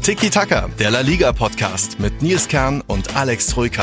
Tiki Taka, der La Liga Podcast mit Nils Kern und Alex Troika.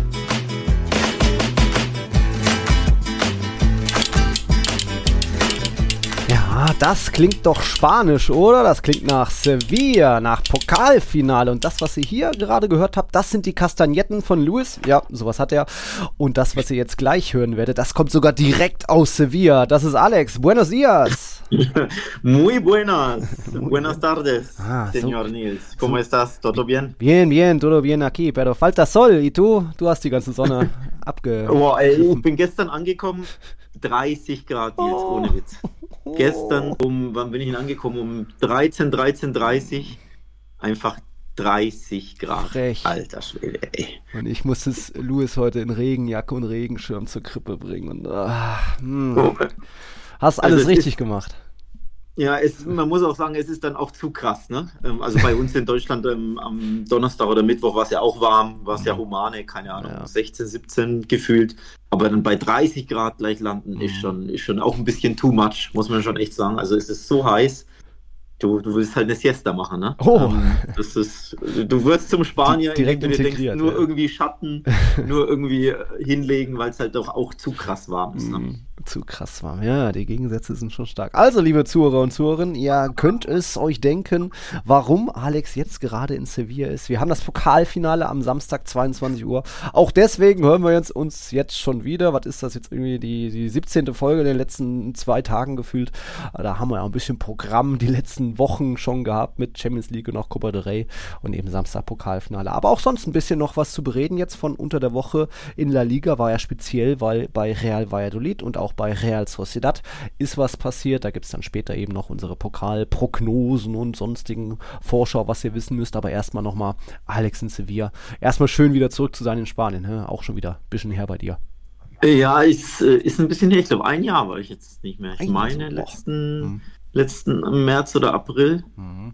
Ja, das klingt doch spanisch, oder? Das klingt nach Sevilla, nach Pokalfinale. Und das, was ihr hier gerade gehört habt, das sind die Kastagnetten von Luis. Ja, sowas hat er. Und das, was ihr jetzt gleich hören werdet, das kommt sogar direkt aus Sevilla. Das ist Alex. Buenos dias. Muy buenas. Buenas tardes, señor Nils. ¿Cómo estás? ¿Todo bien? Bien, todo bien aquí. Pero falta sol. Y du hast die ganze Sonne Boah, ey, ich bin gestern angekommen. 30 Grad, Nils, ohne Witz. Gestern wann bin ich denn angekommen? Um 13:30, einfach 30 Grad. Frech. Alter Schwede, ey. Und ich musste Luis heute in Regenjacke und Regenschirm zur Krippe bringen. Und, hast alles richtig gemacht. Ja, man muss auch sagen, es ist dann auch zu krass, ne? Also bei uns in Deutschland am Donnerstag oder Mittwoch war es ja auch warm, war es ja humane, keine Ahnung, 16, 17 gefühlt. Aber dann bei 30 Grad gleich landen ist schon auch ein bisschen too much, muss man schon echt sagen. Also es ist so heiß. Du willst halt eine Siesta machen, ne? Oh. Du wirst zum Spanier, direkt wenn du integriert, denkst, nur irgendwie Schatten, nur irgendwie hinlegen, weil es halt doch auch zu krass warm ist. Ne? Zu krass warm, ja, die Gegensätze sind schon stark. Also, liebe Zuhörer und Zuhörerinnen, ihr könnt es euch denken, warum Alex jetzt gerade in Sevilla ist. Wir haben das Pokalfinale am Samstag, 22 Uhr. Auch deswegen hören wir uns jetzt schon wieder. Was ist das jetzt irgendwie, die 17. Folge in den letzten 2 Tagen gefühlt. Da haben wir ja ein bisschen Programm die letzten Wochen schon gehabt mit Champions League und auch Copa del Rey und eben Samstag Pokalfinale. Aber auch sonst ein bisschen noch was zu bereden jetzt von unter der Woche in La Liga, war ja speziell, weil bei Real Valladolid und auch bei Real Sociedad ist was passiert. Da gibt es dann später eben noch unsere Pokalprognosen und sonstigen Vorschau, was ihr wissen müsst. Aber erstmal nochmal Alex in Sevilla. Erstmal schön wieder zurück zu sein in Spanien. Auch schon wieder ein bisschen her bei dir. Ja, ist ein bisschen her. Ich glaube, 1 Jahr war ich jetzt nicht mehr. Ich meine, letzten März oder April.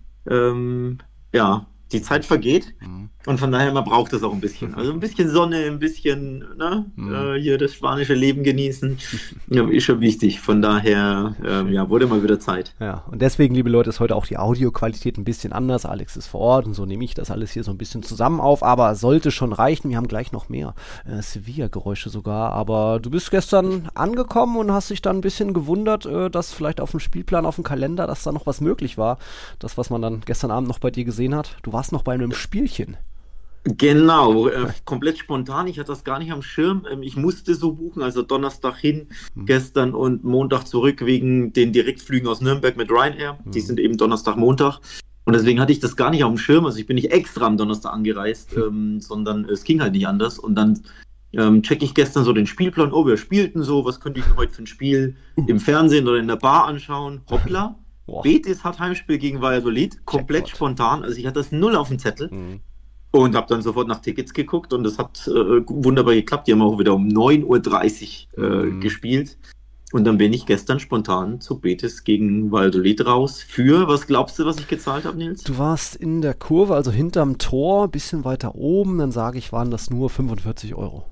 Ja, die Zeit vergeht und von daher, man braucht das auch ein bisschen. Also ein bisschen Sonne, ein bisschen hier das spanische Leben genießen, ist schon wichtig. Von daher, wurde mal wieder Zeit. Ja, und deswegen, liebe Leute, ist heute auch die Audioqualität ein bisschen anders. Alex ist vor Ort und so nehme ich das alles hier so ein bisschen zusammen auf, aber sollte schon reichen. Wir haben gleich noch mehr Sevilla-Geräusche sogar, aber du bist gestern angekommen und hast dich dann ein bisschen gewundert, dass vielleicht auf dem Spielplan, auf dem Kalender, dass da noch was möglich war. Das, was man dann gestern Abend noch bei dir gesehen hat. Du warst noch bei einem Spielchen. Genau, komplett spontan. Ich hatte das gar nicht am Schirm. Ich musste so buchen, also Donnerstag hin, gestern und Montag zurück wegen den Direktflügen aus Nürnberg mit Ryanair. Die sind eben Donnerstag, Montag. Und deswegen hatte ich das gar nicht auf dem Schirm. Also ich bin nicht extra am Donnerstag angereist, sondern es ging halt nicht anders. Und dann checke ich gestern so den Spielplan. Oh, wir spielten so. Was könnte ich denn heute für ein Spiel im Fernsehen oder in der Bar anschauen? Hoppla. Betis hat Heimspiel gegen Valladolid. Komplett spontan. Also ich hatte das null auf dem Zettel. Und habe dann sofort nach Tickets geguckt und das hat wunderbar geklappt. Die haben auch wieder um 9:30 Uhr gespielt. Und dann bin ich gestern spontan zu Betis gegen Valladolid raus. Was glaubst du, was ich gezahlt habe, Nils? Du warst in der Kurve, also hinterm Tor, ein bisschen weiter oben. Dann sage ich, waren das nur 45 Euro.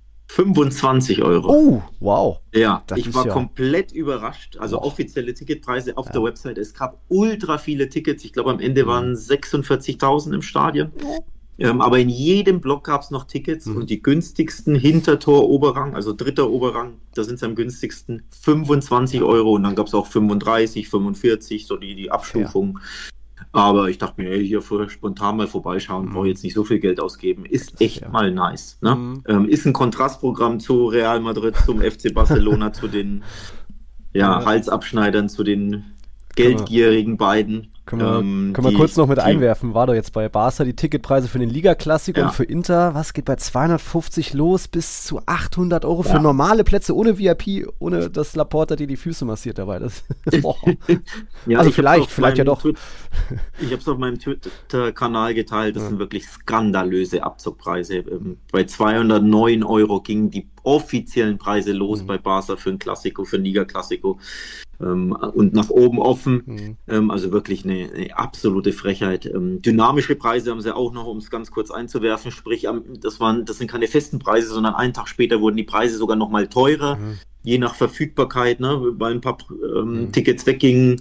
25 Euro. Oh, wow. Ja, ich war komplett überrascht. Also offizielle Ticketpreise auf der Website. Es gab ultra viele Tickets. Ich glaube, am Ende waren 46.000 im Stadion. Aber in jedem Block gab es noch Tickets und die günstigsten Hintertor Oberrang, also dritter Oberrang, da sind es am günstigsten 25 Euro und dann gab es auch 35, 45, so die Abstufung. Aber ich dachte mir, hier spontan mal vorbeischauen, brauche jetzt nicht so viel Geld ausgeben. Ist echt mal nice. Ne? Ist ein Kontrastprogramm zu Real Madrid, zum FC Barcelona, zu den Halsabschneidern, zu den geldgierigen beiden. Können wir kurz noch mit einwerfen, war doch jetzt bei Barca die Ticketpreise für den Liga-Klassiker und für Inter, was geht bei 250 los bis zu 800 Euro für normale Plätze ohne VIP, ohne dass Laporta dir die Füße massiert dabei. Das, also vielleicht ja doch. Ich habe es auf meinem Twitter-Kanal geteilt, das sind wirklich skandalöse Abzugpreise. Bei 209 Euro gingen die offiziellen Preise los bei Barca für ein Klassiko, für ein Liga-Klassiko. Und nach oben offen, also wirklich eine absolute Frechheit. Dynamische Preise haben sie auch noch, um es ganz kurz einzuwerfen, sprich, das sind keine festen Preise, sondern einen Tag später wurden die Preise sogar noch mal teurer, je nach Verfügbarkeit, ne, weil ein paar Tickets weggingen,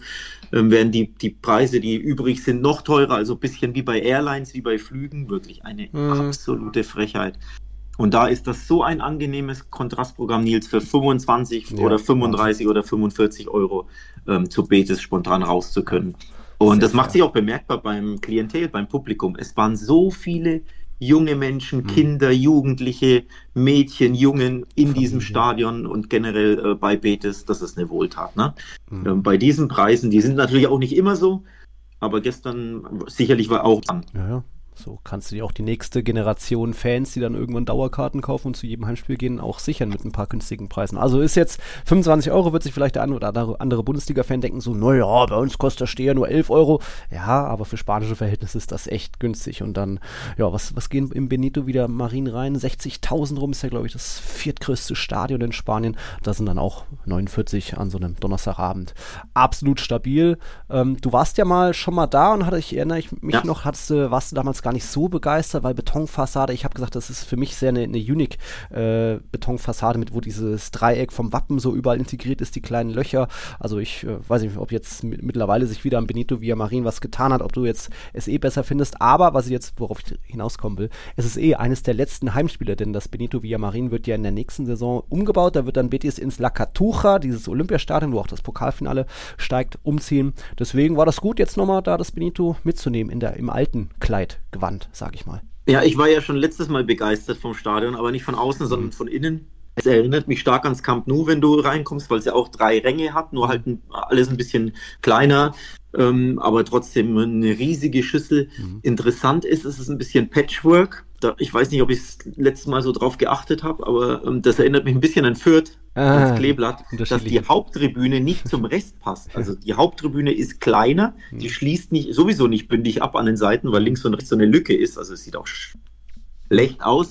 werden die Preise, die übrig sind, noch teurer. Also ein bisschen wie bei Airlines, wie bei Flügen. Wirklich eine absolute Frechheit. Und da ist das so ein angenehmes Kontrastprogramm, Nils, für 25 oder 35 oder 45 Euro zu Betis spontan raus zu können. Und das macht sich auch bemerkbar beim Klientel, beim Publikum. Es waren so viele junge Menschen, Kinder, Jugendliche, Mädchen, Jungen in diesem Stadion und generell bei Betis. Das ist eine Wohltat. Ne? Bei diesen Preisen, die sind natürlich auch nicht immer so, aber gestern sicherlich war auch an. Ja. So kannst du dir auch die nächste Generation Fans, die dann irgendwann Dauerkarten kaufen und zu jedem Heimspiel gehen, auch sichern mit ein paar günstigen Preisen. Also ist jetzt 25 Euro, wird sich vielleicht der eine oder andere Bundesliga-Fan denken, so, naja, bei uns kostet der Steher nur 11 Euro. Ja, aber für spanische Verhältnisse ist das echt günstig. Und dann, ja, was gehen im Benito wieder Marien rein? 60.000 rum ist ja, glaube ich, das viertgrößte Stadion in Spanien. Da sind dann auch 49 an so einem Donnerstagabend. Absolut stabil. Du warst ja schon mal da und erinnere ich mich noch, warst du damals gar nicht so begeistert, weil Betonfassade, ich habe gesagt, das ist für mich sehr eine unique Betonfassade, wo dieses Dreieck vom Wappen so überall integriert ist, die kleinen Löcher. Also ich weiß nicht, ob jetzt mittlerweile sich wieder am Benito Villamarín was getan hat, ob du jetzt es besser findest, aber worauf ich hinauskommen will, es ist eines der letzten Heimspiele, denn das Benito Villamarín wird ja in der nächsten Saison umgebaut, da wird dann Betis ins La Cartuja, dieses Olympiastadion, wo auch das Pokalfinale steigt, umziehen. Deswegen war das gut, jetzt nochmal da das Benito mitzunehmen im alten Kleidgewand, sag ich mal. Ja, ich war ja schon letztes Mal begeistert vom Stadion, aber nicht von außen, sondern von innen. Es erinnert mich stark ans Camp Nou, wenn du reinkommst, weil es ja auch 3 Ränge hat, nur halt alles ein bisschen kleiner, aber trotzdem eine riesige Schüssel. Interessant ist, es ist ein bisschen Patchwork. Ich weiß nicht, ob ich das letzte Mal so drauf geachtet habe, aber das erinnert mich ein bisschen an Fürth, ans Kleeblatt, dass die Haupttribüne nicht zum Rest passt. Also die Haupttribüne ist kleiner, die schließt sowieso nicht bündig ab an den Seiten, weil links und rechts so eine Lücke ist. Also es sieht auch schlecht aus.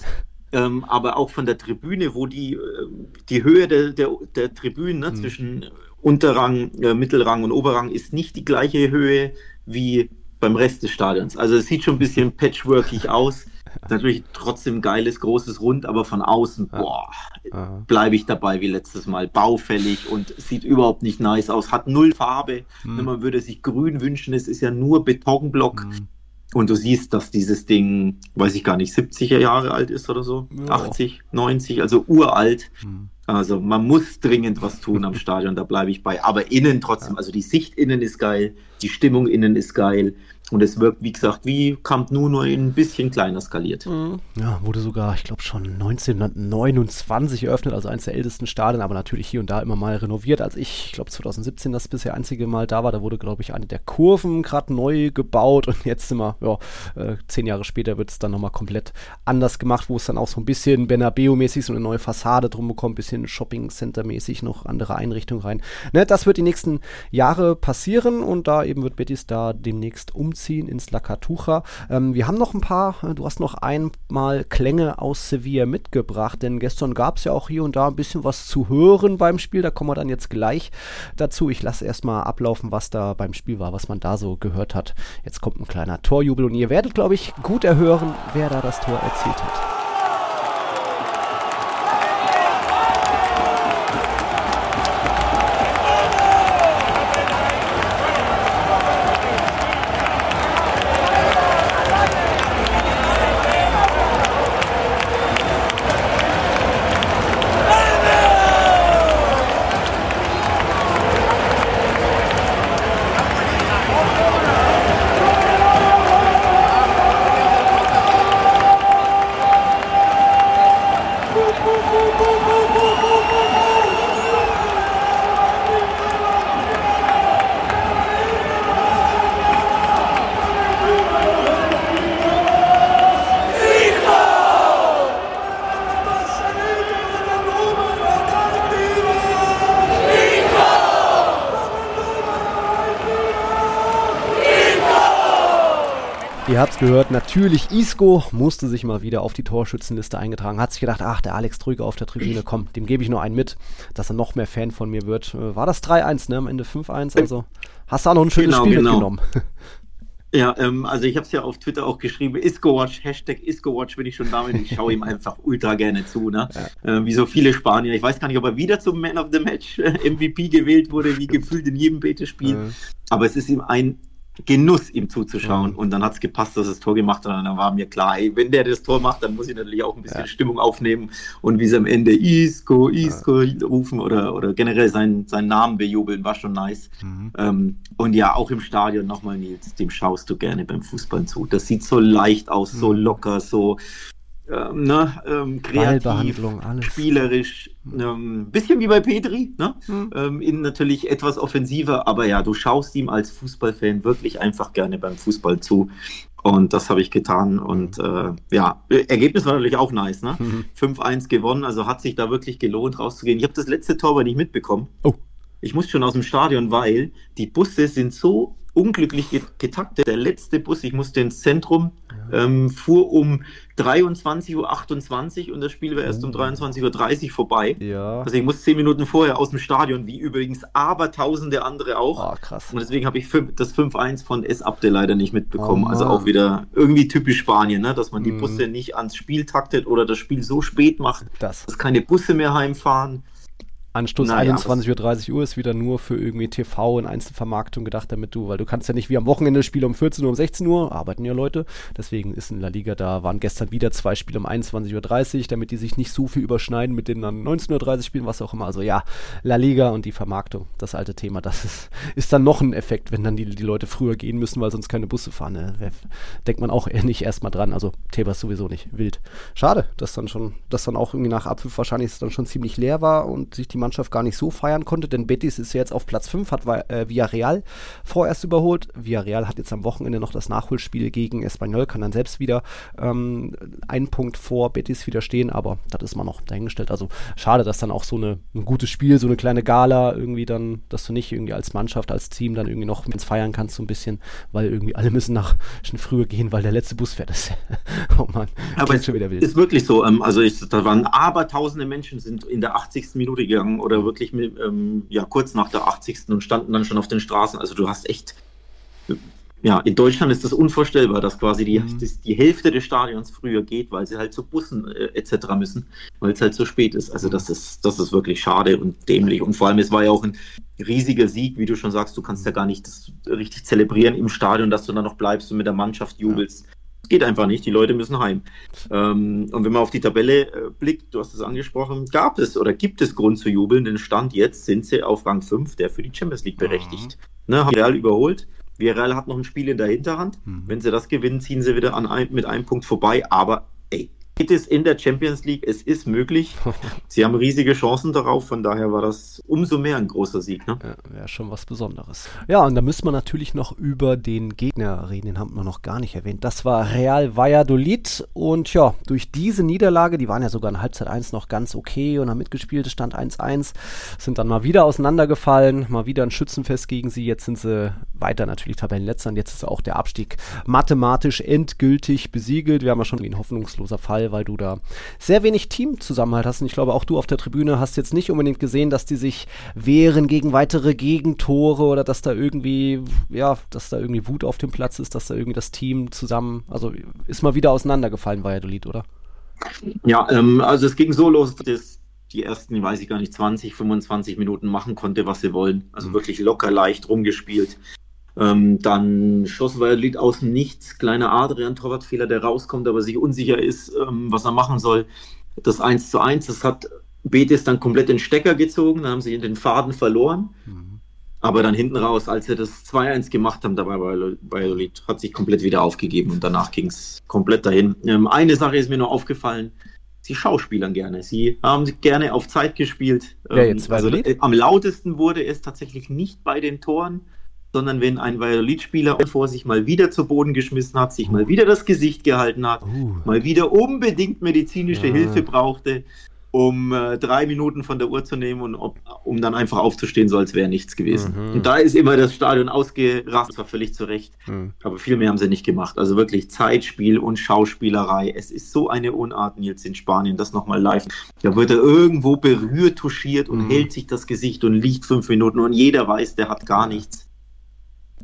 Aber auch von der Tribüne, wo die Höhe der Tribünen zwischen Unterrang, Mittelrang und Oberrang ist nicht die gleiche Höhe wie beim Rest des Stadions. Also es sieht schon ein bisschen patchworkig aus. Natürlich trotzdem geiles, großes Rund, aber von außen, bleibe ich dabei wie letztes Mal. Baufällig und sieht überhaupt nicht nice aus. Hat 0 Farbe. Man würde sich grün wünschen, es ist ja nur Betonblock. Und du siehst, dass dieses Ding, weiß ich gar nicht, 70er Jahre alt ist oder so, 80, 90, also uralt. Also man muss dringend was tun am Stadion, da bleibe ich bei. Aber innen trotzdem, also die Sicht innen ist geil, die Stimmung innen ist geil. Und es wirkt, wie gesagt, wie Camp Nou, nur ein bisschen kleiner skaliert. Ja, wurde sogar, ich glaube, schon 1929 eröffnet, also eines der ältesten Stadien, aber natürlich hier und da immer mal renoviert. Als ich glaube 2017 das bisher einzige Mal da war, da wurde, glaube ich, eine der Kurven gerade neu gebaut und jetzt sind wir, 10 Jahre später wird es dann nochmal komplett anders gemacht, wo es dann auch so ein bisschen Bernabeu-mäßig so eine neue Fassade drum bekommt, ein bisschen Shopping-Center-mäßig noch andere Einrichtungen rein. Ne, das wird die nächsten Jahre passieren und da eben wird Betis da demnächst umziehen ins La Cartuja. Wir haben noch du hast noch einmal Klänge aus Sevilla mitgebracht, denn gestern gab es ja auch hier und da ein bisschen was zu hören beim Spiel, da kommen wir dann jetzt gleich dazu. Ich lasse erstmal ablaufen, was da beim Spiel war, was man da so gehört hat. Jetzt kommt ein kleiner Torjubel und ihr werdet, glaube ich, gut erhören, wer da das Tor erzielt hat. Ihr habt's gehört, natürlich Isco musste sich mal wieder auf die Torschützenliste eingetragen, hat sich gedacht, der Alex Trüger auf der Tribüne, komm, dem gebe ich nur einen mit, dass er noch mehr Fan von mir wird. War das 3-1, ne, am Ende 5-1, also hast du auch noch ein schönes Spiel mitgenommen. Ja, also ich habe es ja auf Twitter auch geschrieben, IscoWatch, Hashtag IscoWatch, bin ich schon damit. Ich schaue ihm einfach ultra gerne zu, ne? Wie so viele Spanier. Ich weiß gar nicht, ob er wieder zum Man of the Match MVP gewählt wurde, wie gefühlt in jedem Betis-Spiel. Aber es ist ihm ein Genuss, ihm zuzuschauen. Und dann hat es gepasst, dass er das Tor gemacht hat. Und dann war mir klar, ey, wenn der das Tor macht, dann muss ich natürlich auch ein bisschen Stimmung aufnehmen und wie sie am Ende Isco rufen oder generell seinen Namen bejubeln, war schon nice. Und ja, auch im Stadion nochmal, Nils, dem schaust du gerne beim Fußball zu. Das sieht so leicht aus, so locker, so kreativ, alles. Spielerisch, bisschen wie bei Petri, ne? In natürlich etwas offensiver, aber ja, du schaust ihm als Fußballfan wirklich einfach gerne beim Fußball zu. Und das habe ich getan. Und Ergebnis war natürlich auch nice, ne? 5-1 gewonnen, also hat sich da wirklich gelohnt, rauszugehen. Ich habe das letzte Tor aber nicht mitbekommen. Oh. Ich muss schon aus dem Stadion, weil die Busse sind so unglücklich getaktet. Der letzte Bus, ich musste ins Zentrum, fuhr um 23:28 Uhr und das Spiel war erst um 23:30 Uhr vorbei. Ja. Also ich muss 10 Minuten vorher aus dem Stadion, wie übrigens abertausende andere auch. Oh, krass. Und deswegen habe ich das 5-1 von S. Abde leider nicht mitbekommen. Also auch wieder irgendwie typisch Spanien, ne? Dass man die Busse nicht ans Spiel taktet oder das Spiel so spät macht, dass keine Busse mehr heimfahren. Anstoß 21:30 Uhr ist wieder nur für irgendwie TV und Einzelvermarktung gedacht, weil du kannst ja nicht wie am Wochenende Spiele um 14 Uhr, um 16 Uhr, arbeiten ja Leute, deswegen ist in La Liga, da waren gestern wieder 2 Spiele um 21:30 Uhr, damit die sich nicht so viel überschneiden mit denen dann 19:30 Uhr spielen, was auch immer, also ja, La Liga und die Vermarktung, das alte Thema, das ist dann noch ein Effekt, wenn dann die Leute früher gehen müssen, weil sonst keine Busse fahren, ne? Denkt man auch nicht erstmal dran, also Tebas sowieso nicht, wild. Schade, dass dann auch irgendwie nach Abpfiff wahrscheinlich es dann schon ziemlich leer war und sich die Mannschaft gar nicht so feiern konnte, denn Betis ist ja jetzt auf Platz 5, hat Villarreal vorerst überholt. Villarreal hat jetzt am Wochenende noch das Nachholspiel gegen Espanyol, kann dann selbst wieder einen Punkt vor Betis wieder stehen, aber das ist mal noch dahingestellt. Also schade, dass dann auch so ein gutes Spiel, so eine kleine Gala irgendwie dann, dass du nicht irgendwie als Mannschaft, als Team dann irgendwie noch feiern kannst so ein bisschen, weil irgendwie alle müssen schon früher gehen, weil der letzte Bus fährt. Oh Mann, aber es schon wieder wild. Ist wirklich so, da waren abertausende Menschen sind in der 80. Minute gegangen oder wirklich kurz nach der 80. und standen dann schon auf den Straßen. Also du hast echt, in Deutschland ist das unvorstellbar, dass quasi die Hälfte des Stadions früher geht, weil sie halt zu Bussen etc. müssen, weil es halt so spät ist. Also das ist wirklich schade und dämlich. Und vor allem, es war ja auch ein riesiger Sieg, wie du schon sagst, du kannst ja gar nicht das richtig zelebrieren im Stadion, dass du dann noch bleibst und mit der Mannschaft jubelst. Geht einfach nicht, die Leute müssen heim. Und wenn man auf die Tabelle blickt, du hast es angesprochen, gibt es Grund zu jubeln, denn Stand jetzt sind sie auf Rang 5, der für die Champions League berechtigt. Haben Real überholt. Villarreal hat noch ein Spiel in der Hinterhand. Wenn sie das gewinnen, ziehen sie wieder mit einem Punkt vorbei. Aber geht es in der Champions League, es ist möglich. Sie haben riesige Chancen darauf, von daher war das umso mehr ein großer Sieg. Ne? Ja, wäre schon was Besonderes. Ja, und da müssen wir natürlich noch über den Gegner reden, den haben wir noch gar nicht erwähnt. Das war Real Valladolid und ja, durch diese Niederlage, die waren ja sogar in Halbzeit 1 noch ganz okay und haben mitgespielt, es stand 1-1, sind dann mal wieder auseinandergefallen, mal wieder ein Schützenfest gegen sie, jetzt sind sie weiter natürlich Tabellenletzter und jetzt ist auch der Abstieg mathematisch endgültig besiegelt. Wir haben ja schon ein hoffnungsloser Fall, weil du da sehr wenig Teamzusammenhalt hast. Und ich glaube, auch du auf der Tribüne hast jetzt nicht unbedingt gesehen, dass die sich wehren gegen weitere Gegentore oder dass da irgendwie Wut auf dem Platz ist, dass da irgendwie das Team zusammen, also ist mal wieder auseinandergefallen, Valladolid, oder? Ja, also es ging so los, dass die ersten, weiß ich gar nicht, 20, 25 Minuten machen konnte, was sie wollen. Also wirklich locker, leicht rumgespielt. Dann schoss Valladolid aus dem Nichts, kleiner Adrian-Torwartfehler, der rauskommt, aber sich unsicher ist, was er machen soll. Das 1:1, das hat Betis dann komplett den Stecker gezogen, dann haben sie den Faden verloren. Aber dann hinten raus, als sie das 2:1 gemacht haben, dabei Valladolid hat sich komplett wieder aufgegeben und danach ging es komplett dahin. Eine Sache ist mir noch aufgefallen, sie schauspielern gerne. Sie haben gerne auf Zeit gespielt. Am lautesten wurde es tatsächlich nicht bei den Toren, sondern wenn ein Valladolid-Spieler vor sich mal wieder zu Boden geschmissen hat, sich mal wieder das Gesicht gehalten hat, mal wieder unbedingt medizinische Hilfe brauchte, um 3 Minuten von der Uhr zu nehmen und um dann einfach aufzustehen, so als wäre nichts gewesen. Und da ist immer das Stadion ausgerastet, das war völlig zu Recht. Aber viel mehr haben sie nicht gemacht. Also wirklich Zeitspiel und Schauspielerei. Es ist so eine Unart, Nils, in Spanien, das nochmal live. Da wird er irgendwo berührt, touchiert und hält sich das Gesicht und liegt 5 Minuten und jeder weiß, der hat gar nichts.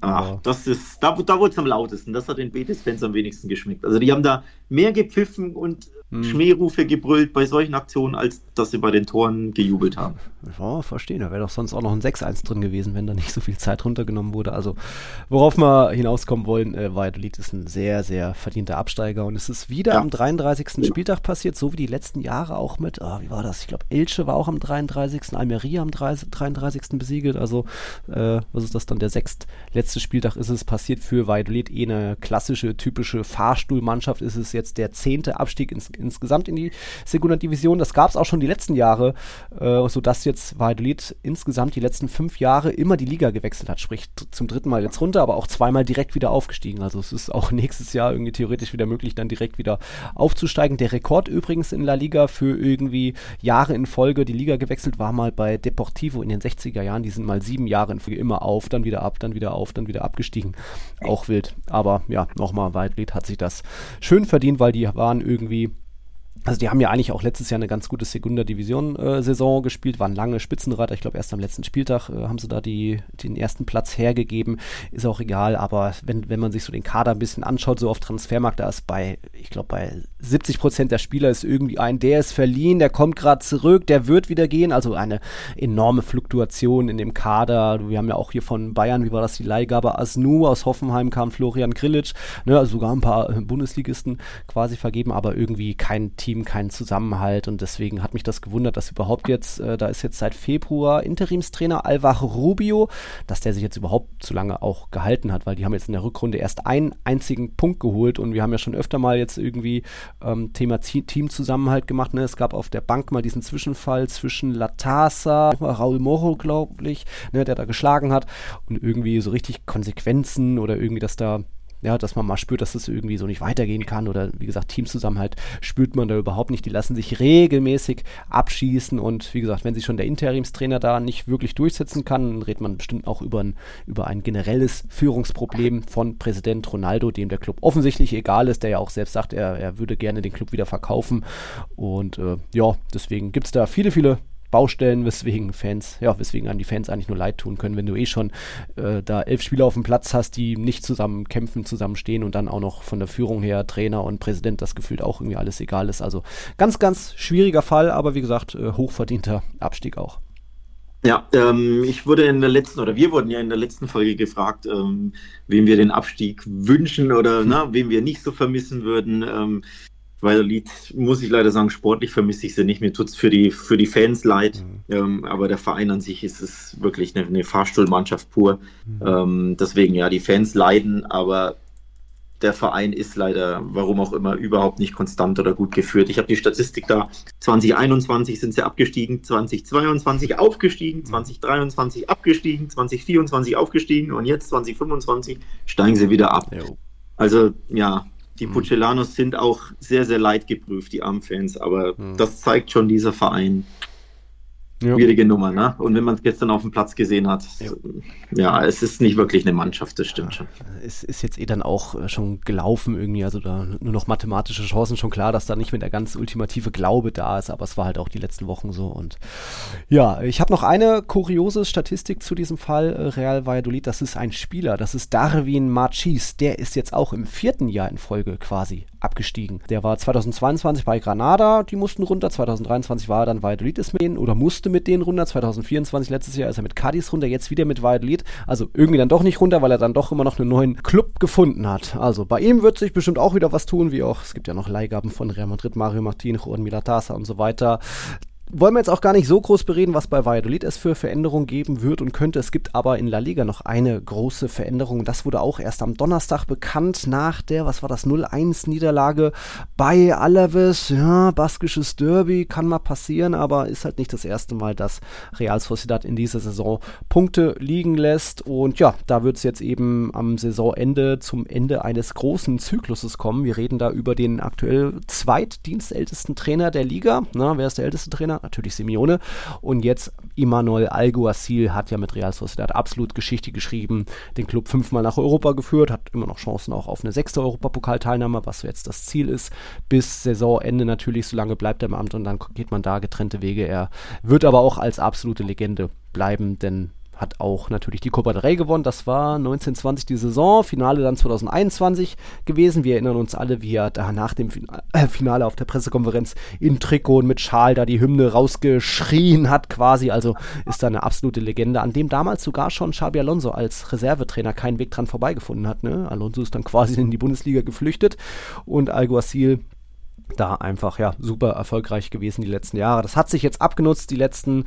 Da wurde es am lautesten. Das hat den Betis-Fans am wenigsten geschmeckt. Also die haben da mehr gepfiffen und Schmährufe gebrüllt bei solchen Aktionen, als dass sie bei den Toren gejubelt haben. Ja, verstehe. Da wäre doch sonst auch noch ein 6-1 drin gewesen, wenn da nicht so viel Zeit runtergenommen wurde. Also, worauf wir hinauskommen wollen, Valladolid ist ein sehr, sehr verdienter Absteiger. Und es ist wieder am 33. Spieltag passiert, so wie die letzten Jahre auch mit, wie war das? Ich glaube, Elche war auch am 33., Almeria am 33. besiegelt. Also, was ist das dann? Der letzte Spieltag ist es passiert für Valladolid. Eine klassische, typische Fahrstuhlmannschaft ist es jetzt der 10. Abstieg insgesamt in die Segunda Division. Das gab es auch schon die letzten Jahre, sodass jetzt Valladolid insgesamt die letzten 5 Jahre immer die Liga gewechselt hat, sprich zum 3. Mal jetzt runter, aber auch 2-mal direkt wieder aufgestiegen. Also es ist auch nächstes Jahr irgendwie theoretisch wieder möglich, dann direkt wieder aufzusteigen. Der Rekord übrigens in La Liga für irgendwie Jahre in Folge die Liga gewechselt war mal bei Deportivo in den 60er Jahren. Die sind mal 7 Jahre in Folge immer auf, dann wieder ab, dann wieder auf, dann wieder abgestiegen. Auch wild. Aber ja, nochmal, Valladolid hat sich das schön verdient, weil die waren irgendwie. Also die haben ja eigentlich auch letztes Jahr eine ganz gute Segunda-Division-Saison gespielt, waren lange Spitzenreiter. Ich glaube, erst am letzten Spieltag haben sie da den ersten Platz hergegeben. Ist auch egal, aber wenn man sich so den Kader ein bisschen anschaut, so auf Transfermarkt, da ist bei 70% der Spieler ist irgendwie der ist verliehen, der kommt gerade zurück, der wird wieder gehen. Also eine enorme Fluktuation in dem Kader. Wir haben ja auch hier von Bayern, wie war das, die Leihgabe Asnu, aus Hoffenheim kam Florian Grillitsch, ne, also sogar ein paar Bundesligisten quasi vergeben, aber irgendwie kein Team, keinen Zusammenhalt und deswegen hat mich das gewundert, dass überhaupt jetzt, da ist jetzt seit Februar Interimstrainer Alvaro Rubio, dass der sich jetzt überhaupt so lange auch gehalten hat, weil die haben jetzt in der Rückrunde erst einen einzigen Punkt geholt und wir haben ja schon öfter mal jetzt irgendwie Thema Teamzusammenhalt gemacht, ne? Es gab auf der Bank mal diesen Zwischenfall zwischen Latasa, Raúl Moro, glaube ich, ne, der da geschlagen hat und irgendwie so richtig Konsequenzen oder irgendwie, dass man mal spürt, dass es irgendwie so nicht weitergehen kann oder wie gesagt, Teamzusammenhalt spürt man da überhaupt nicht. Die lassen sich regelmäßig abschießen und wie gesagt, wenn sich schon der Interimstrainer da nicht wirklich durchsetzen kann, dann redet man bestimmt auch über ein generelles Führungsproblem von Präsident Ronaldo, dem der Club offensichtlich egal ist, der ja auch selbst sagt, er würde gerne den Club wieder verkaufen und deswegen gibt es da viele, viele Baustellen, weswegen einem die Fans eigentlich nur leid tun können, wenn du schon da 11 Spieler auf dem Platz hast, die nicht zusammen kämpfen, zusammen stehen und dann auch noch von der Führung her Trainer und Präsident, das gefühlt auch irgendwie alles egal ist. Also ganz, ganz schwieriger Fall, aber wie gesagt, hochverdienter Abstieg auch. Ja, wir wurden ja in der letzten Folge gefragt, wem wir den Abstieg wünschen oder wem wir nicht so vermissen würden. Valladolid, muss ich leider sagen, sportlich vermisse ich sie nicht. Mir tut es für die Fans leid. Aber der Verein an sich ist wirklich eine Fahrstuhlmannschaft pur. Deswegen, ja, die Fans leiden, aber der Verein ist leider, warum auch immer, überhaupt nicht konstant oder gut geführt. Ich habe die Statistik da. 2021 sind sie abgestiegen, 2022 aufgestiegen, 2023 abgestiegen, 2024 aufgestiegen und jetzt 2025 steigen sie wieder ab. Jo. Also, ja, die Pucellanos sind auch sehr, sehr leidgeprüft, die armen Fans, aber das zeigt schon dieser Verein. Schwierige Nummer, ne? Und wenn man es gestern auf dem Platz gesehen hat, es ist nicht wirklich eine Mannschaft, das stimmt schon. Es ist jetzt dann auch schon gelaufen irgendwie, also da nur noch mathematische Chancen, schon klar, dass da nicht mehr der ganz ultimative Glaube da ist, aber es war halt auch die letzten Wochen so und ja, ich habe noch eine kuriose Statistik zu diesem Fall Real Valladolid, das ist ein Spieler, das ist Darwin Machís, der ist jetzt auch im 4. Jahr in Folge quasi abgestiegen. Der war 2022 bei Granada, die mussten runter, 2023 war er dann Valladolid ist mit denen oder musste mit denen runter, 2024 letztes Jahr ist er mit Cádiz runter, jetzt wieder mit Valladolid, also irgendwie dann doch nicht runter, weil er dann doch immer noch einen neuen Club gefunden hat. Also bei ihm wird sich bestimmt auch wieder was tun, wie auch, es gibt ja noch Leihgaben von Real Madrid, Mario Martin, Juan Milatasa und so weiter. Wollen wir jetzt auch gar nicht so groß bereden, was bei Valladolid es für Veränderungen geben wird und könnte. Es gibt aber in La Liga noch eine große Veränderung. Das wurde auch erst am Donnerstag bekannt nach der, 0-1-Niederlage bei Alaves. Ja, baskisches Derby, kann mal passieren, aber ist halt nicht das erste Mal, dass Real Sociedad in dieser Saison Punkte liegen lässt. Und ja, da wird es jetzt eben am Saisonende zum Ende eines großen Zykluses kommen. Wir reden da über den aktuell zweitdienstältesten Trainer der Liga. Na, wer ist der älteste Trainer? Natürlich Simeone. Und jetzt Imanol Alguacil hat ja mit Real Sociedad absolut Geschichte geschrieben, den Club 5-mal nach Europa geführt, hat immer noch Chancen auch auf eine 6. Europapokalteilnahme, was jetzt das Ziel ist, bis Saisonende natürlich, solange bleibt er im Amt und dann geht man da getrennte Wege. Er wird aber auch als absolute Legende bleiben, denn hat auch natürlich die Copa del Rey gewonnen. Das war 1920 die Saison, Finale dann 2021 gewesen. Wir erinnern uns alle, wie er da nach dem Finale auf der Pressekonferenz in Trikot und mit Schal da die Hymne rausgeschrien hat quasi. Also ist da eine absolute Legende, an dem damals sogar schon Xabi Alonso als Reservetrainer keinen Weg dran vorbeigefunden hat. Ne? Alonso ist dann quasi in die Bundesliga geflüchtet und Alguacil da einfach, ja, super erfolgreich gewesen die letzten Jahre. Das hat sich jetzt abgenutzt, die letzten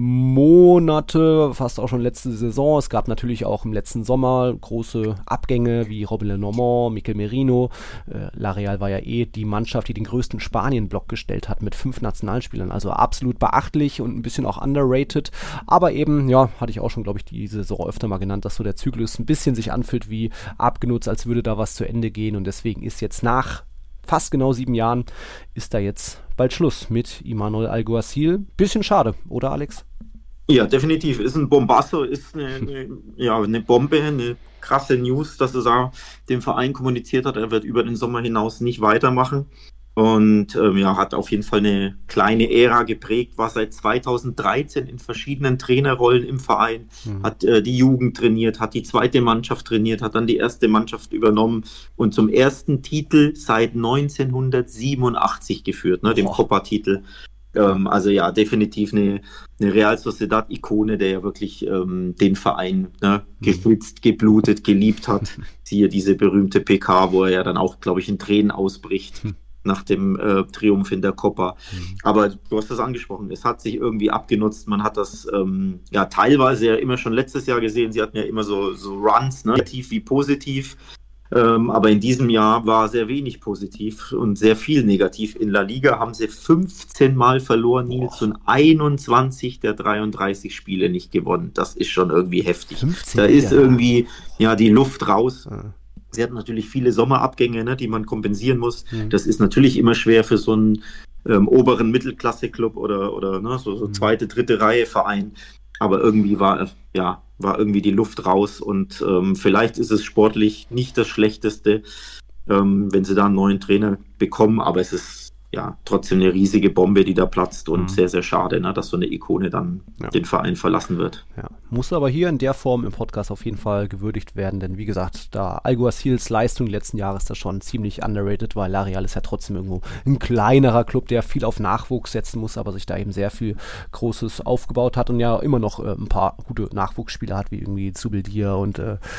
Monate, fast auch schon letzte Saison. Es gab natürlich auch im letzten Sommer große Abgänge wie Robin Lenormand, Mikel Merino. La Real war ja die Mannschaft, die den größten Spanien-Block gestellt hat mit 5 Nationalspielern. Also absolut beachtlich und ein bisschen auch underrated. Aber eben, ja, hatte ich auch schon, glaube ich, die Saison öfter mal genannt, dass so der Zyklus ein bisschen sich anfühlt wie abgenutzt, als würde da was zu Ende gehen. Und deswegen ist jetzt nach fast genau 7 Jahren ist da jetzt bald Schluss mit Imanol Alguacil. Bisschen schade, oder Alex? Ja, definitiv. Ist ein Bombasso, ist eine Bombe, eine krasse News, dass er da dem Verein kommuniziert hat, er wird über den Sommer hinaus nicht weitermachen. Und hat auf jeden Fall eine kleine Ära geprägt, war seit 2013 in verschiedenen Trainerrollen im Verein, hat die Jugend trainiert, hat die zweite Mannschaft trainiert, hat dann die erste Mannschaft übernommen und zum ersten Titel seit 1987 geführt, ne, dem Copa-Titel. Also ja, definitiv eine Real Sociedad-Ikone, der ja wirklich den Verein geschwitzt, geblutet, geliebt hat. Siehe diese berühmte PK, wo er ja dann auch, glaube ich, in Tränen ausbricht. Nach dem Triumph in der Copa. Aber du hast das angesprochen, es hat sich irgendwie abgenutzt, man hat das teilweise ja immer schon letztes Jahr gesehen, sie hatten ja immer so Runs, ne? Negativ wie positiv, aber in diesem Jahr war sehr wenig positiv und sehr viel negativ. In La Liga haben sie 15 Mal verloren, Nils, und 21 der 33 Spiele nicht gewonnen. Das ist schon irgendwie heftig. Da ist irgendwie die Luft raus. Sie hatten natürlich viele Sommerabgänge, ne, die man kompensieren muss. Das ist natürlich immer schwer für so einen oberen Mittelklasse-Club oder so zweite, dritte Reihe Verein. Aber irgendwie war irgendwie die Luft raus und vielleicht ist es sportlich nicht das Schlechteste, wenn sie da einen neuen Trainer bekommen, aber es ist trotzdem eine riesige Bombe, die da platzt und sehr, sehr schade, ne, dass so eine Ikone dann den Verein verlassen wird. Ja, muss aber hier in der Form im Podcast auf jeden Fall gewürdigt werden, denn wie gesagt, da Alguacils Leistung letzten Jahres ist da schon ziemlich underrated, weil La Real ist ja trotzdem irgendwo ein kleinerer Club, der viel auf Nachwuchs setzen muss, aber sich da eben sehr viel Großes aufgebaut hat und ja immer noch ein paar gute Nachwuchsspieler hat, wie irgendwie Zubeldia und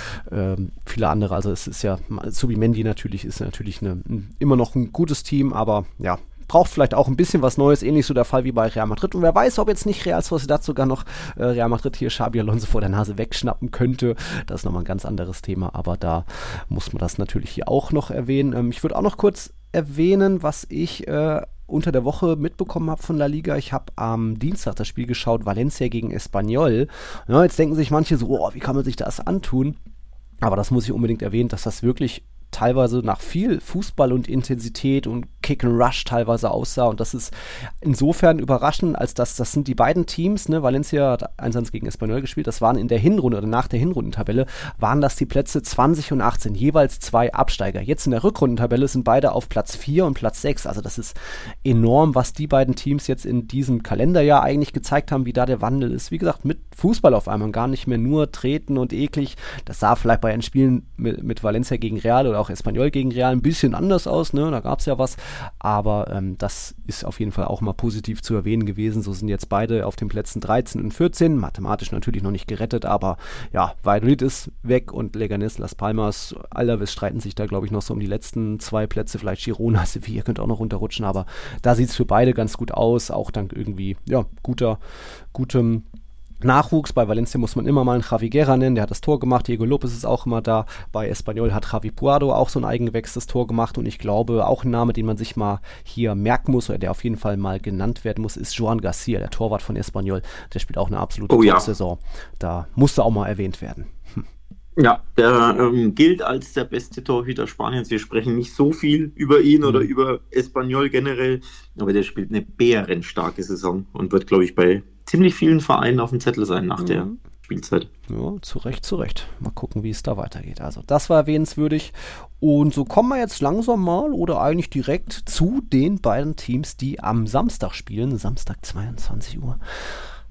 viele andere. Also es ist ja, Zubimendi natürlich ist natürlich immer noch ein gutes Team, aber ja, braucht vielleicht auch ein bisschen was Neues, ähnlich so der Fall wie bei Real Madrid. Und wer weiß, ob jetzt nicht Real Sociedad sogar noch Real Madrid hier Xabi Alonso vor der Nase wegschnappen könnte. Das ist nochmal ein ganz anderes Thema, aber da muss man das natürlich hier auch noch erwähnen. Ich würde auch noch kurz erwähnen, was ich unter der Woche mitbekommen habe von La Liga. Ich habe am Dienstag das Spiel geschaut, Valencia gegen Espanyol. Ja, jetzt denken sich manche so, wie kann man sich das antun? Aber das muss ich unbedingt erwähnen, dass das wirklich teilweise nach viel Fußball und Intensität und Kick and Rush teilweise aussah und das ist insofern überraschend, als dass das sind die beiden Teams, ne, Valencia hat 1-1 gegen Espanyol gespielt, das waren in der Hinrunde oder nach der Hinrundentabelle, waren das die Plätze 20 und 18, jeweils 2 Absteiger. Jetzt in der Rückrundentabelle sind beide auf Platz 4 und Platz 6, also das ist enorm, was die beiden Teams jetzt in diesem Kalenderjahr eigentlich gezeigt haben, wie da der Wandel ist. Wie gesagt, mit Fußball auf einmal, gar nicht mehr nur treten und eklig. Das sah vielleicht bei den Spielen mit Valencia gegen Real oder auch Espanyol gegen Real ein bisschen anders aus, ne? Da gab es ja was, aber das ist auf jeden Fall auch mal positiv zu erwähnen gewesen. So sind jetzt beide auf den Plätzen 13 und 14, mathematisch natürlich noch nicht gerettet, aber ja, Valladolid ist weg und Leganés, Las Palmas, Alaves streiten sich da, glaube ich, noch so um die letzten 2 Plätze, vielleicht Girona, Sevilla könnte auch noch runterrutschen, aber da sieht es für beide ganz gut aus, auch dank irgendwie, gutem Nachwuchs. Bei Valencia muss man immer mal einen Javi Guerra nennen, der hat das Tor gemacht, Diego Lopez ist auch immer da, bei Espanyol hat Javi Puado auch so ein eigengewächstes Tor gemacht und ich glaube, auch ein Name, den man sich mal hier merken muss, oder der auf jeden Fall mal genannt werden muss, ist Joan Garcia, der Torwart von Espanyol, der spielt auch eine absolute Top-Saison, da musste auch mal erwähnt werden. Ja, der gilt als der beste Torhüter Spaniens. Wir sprechen nicht so viel über ihn oder über Espanyol generell, aber der spielt eine bärenstarke Saison und wird, glaube ich, bei ziemlich vielen Vereinen auf dem Zettel sein nach der Spielzeit. Ja, zu Recht. Mal gucken, wie es da weitergeht. Also das war erwähnenswürdig. Und so kommen wir jetzt langsam mal oder eigentlich direkt zu den beiden Teams, die am Samstag spielen. Samstag 22 Uhr.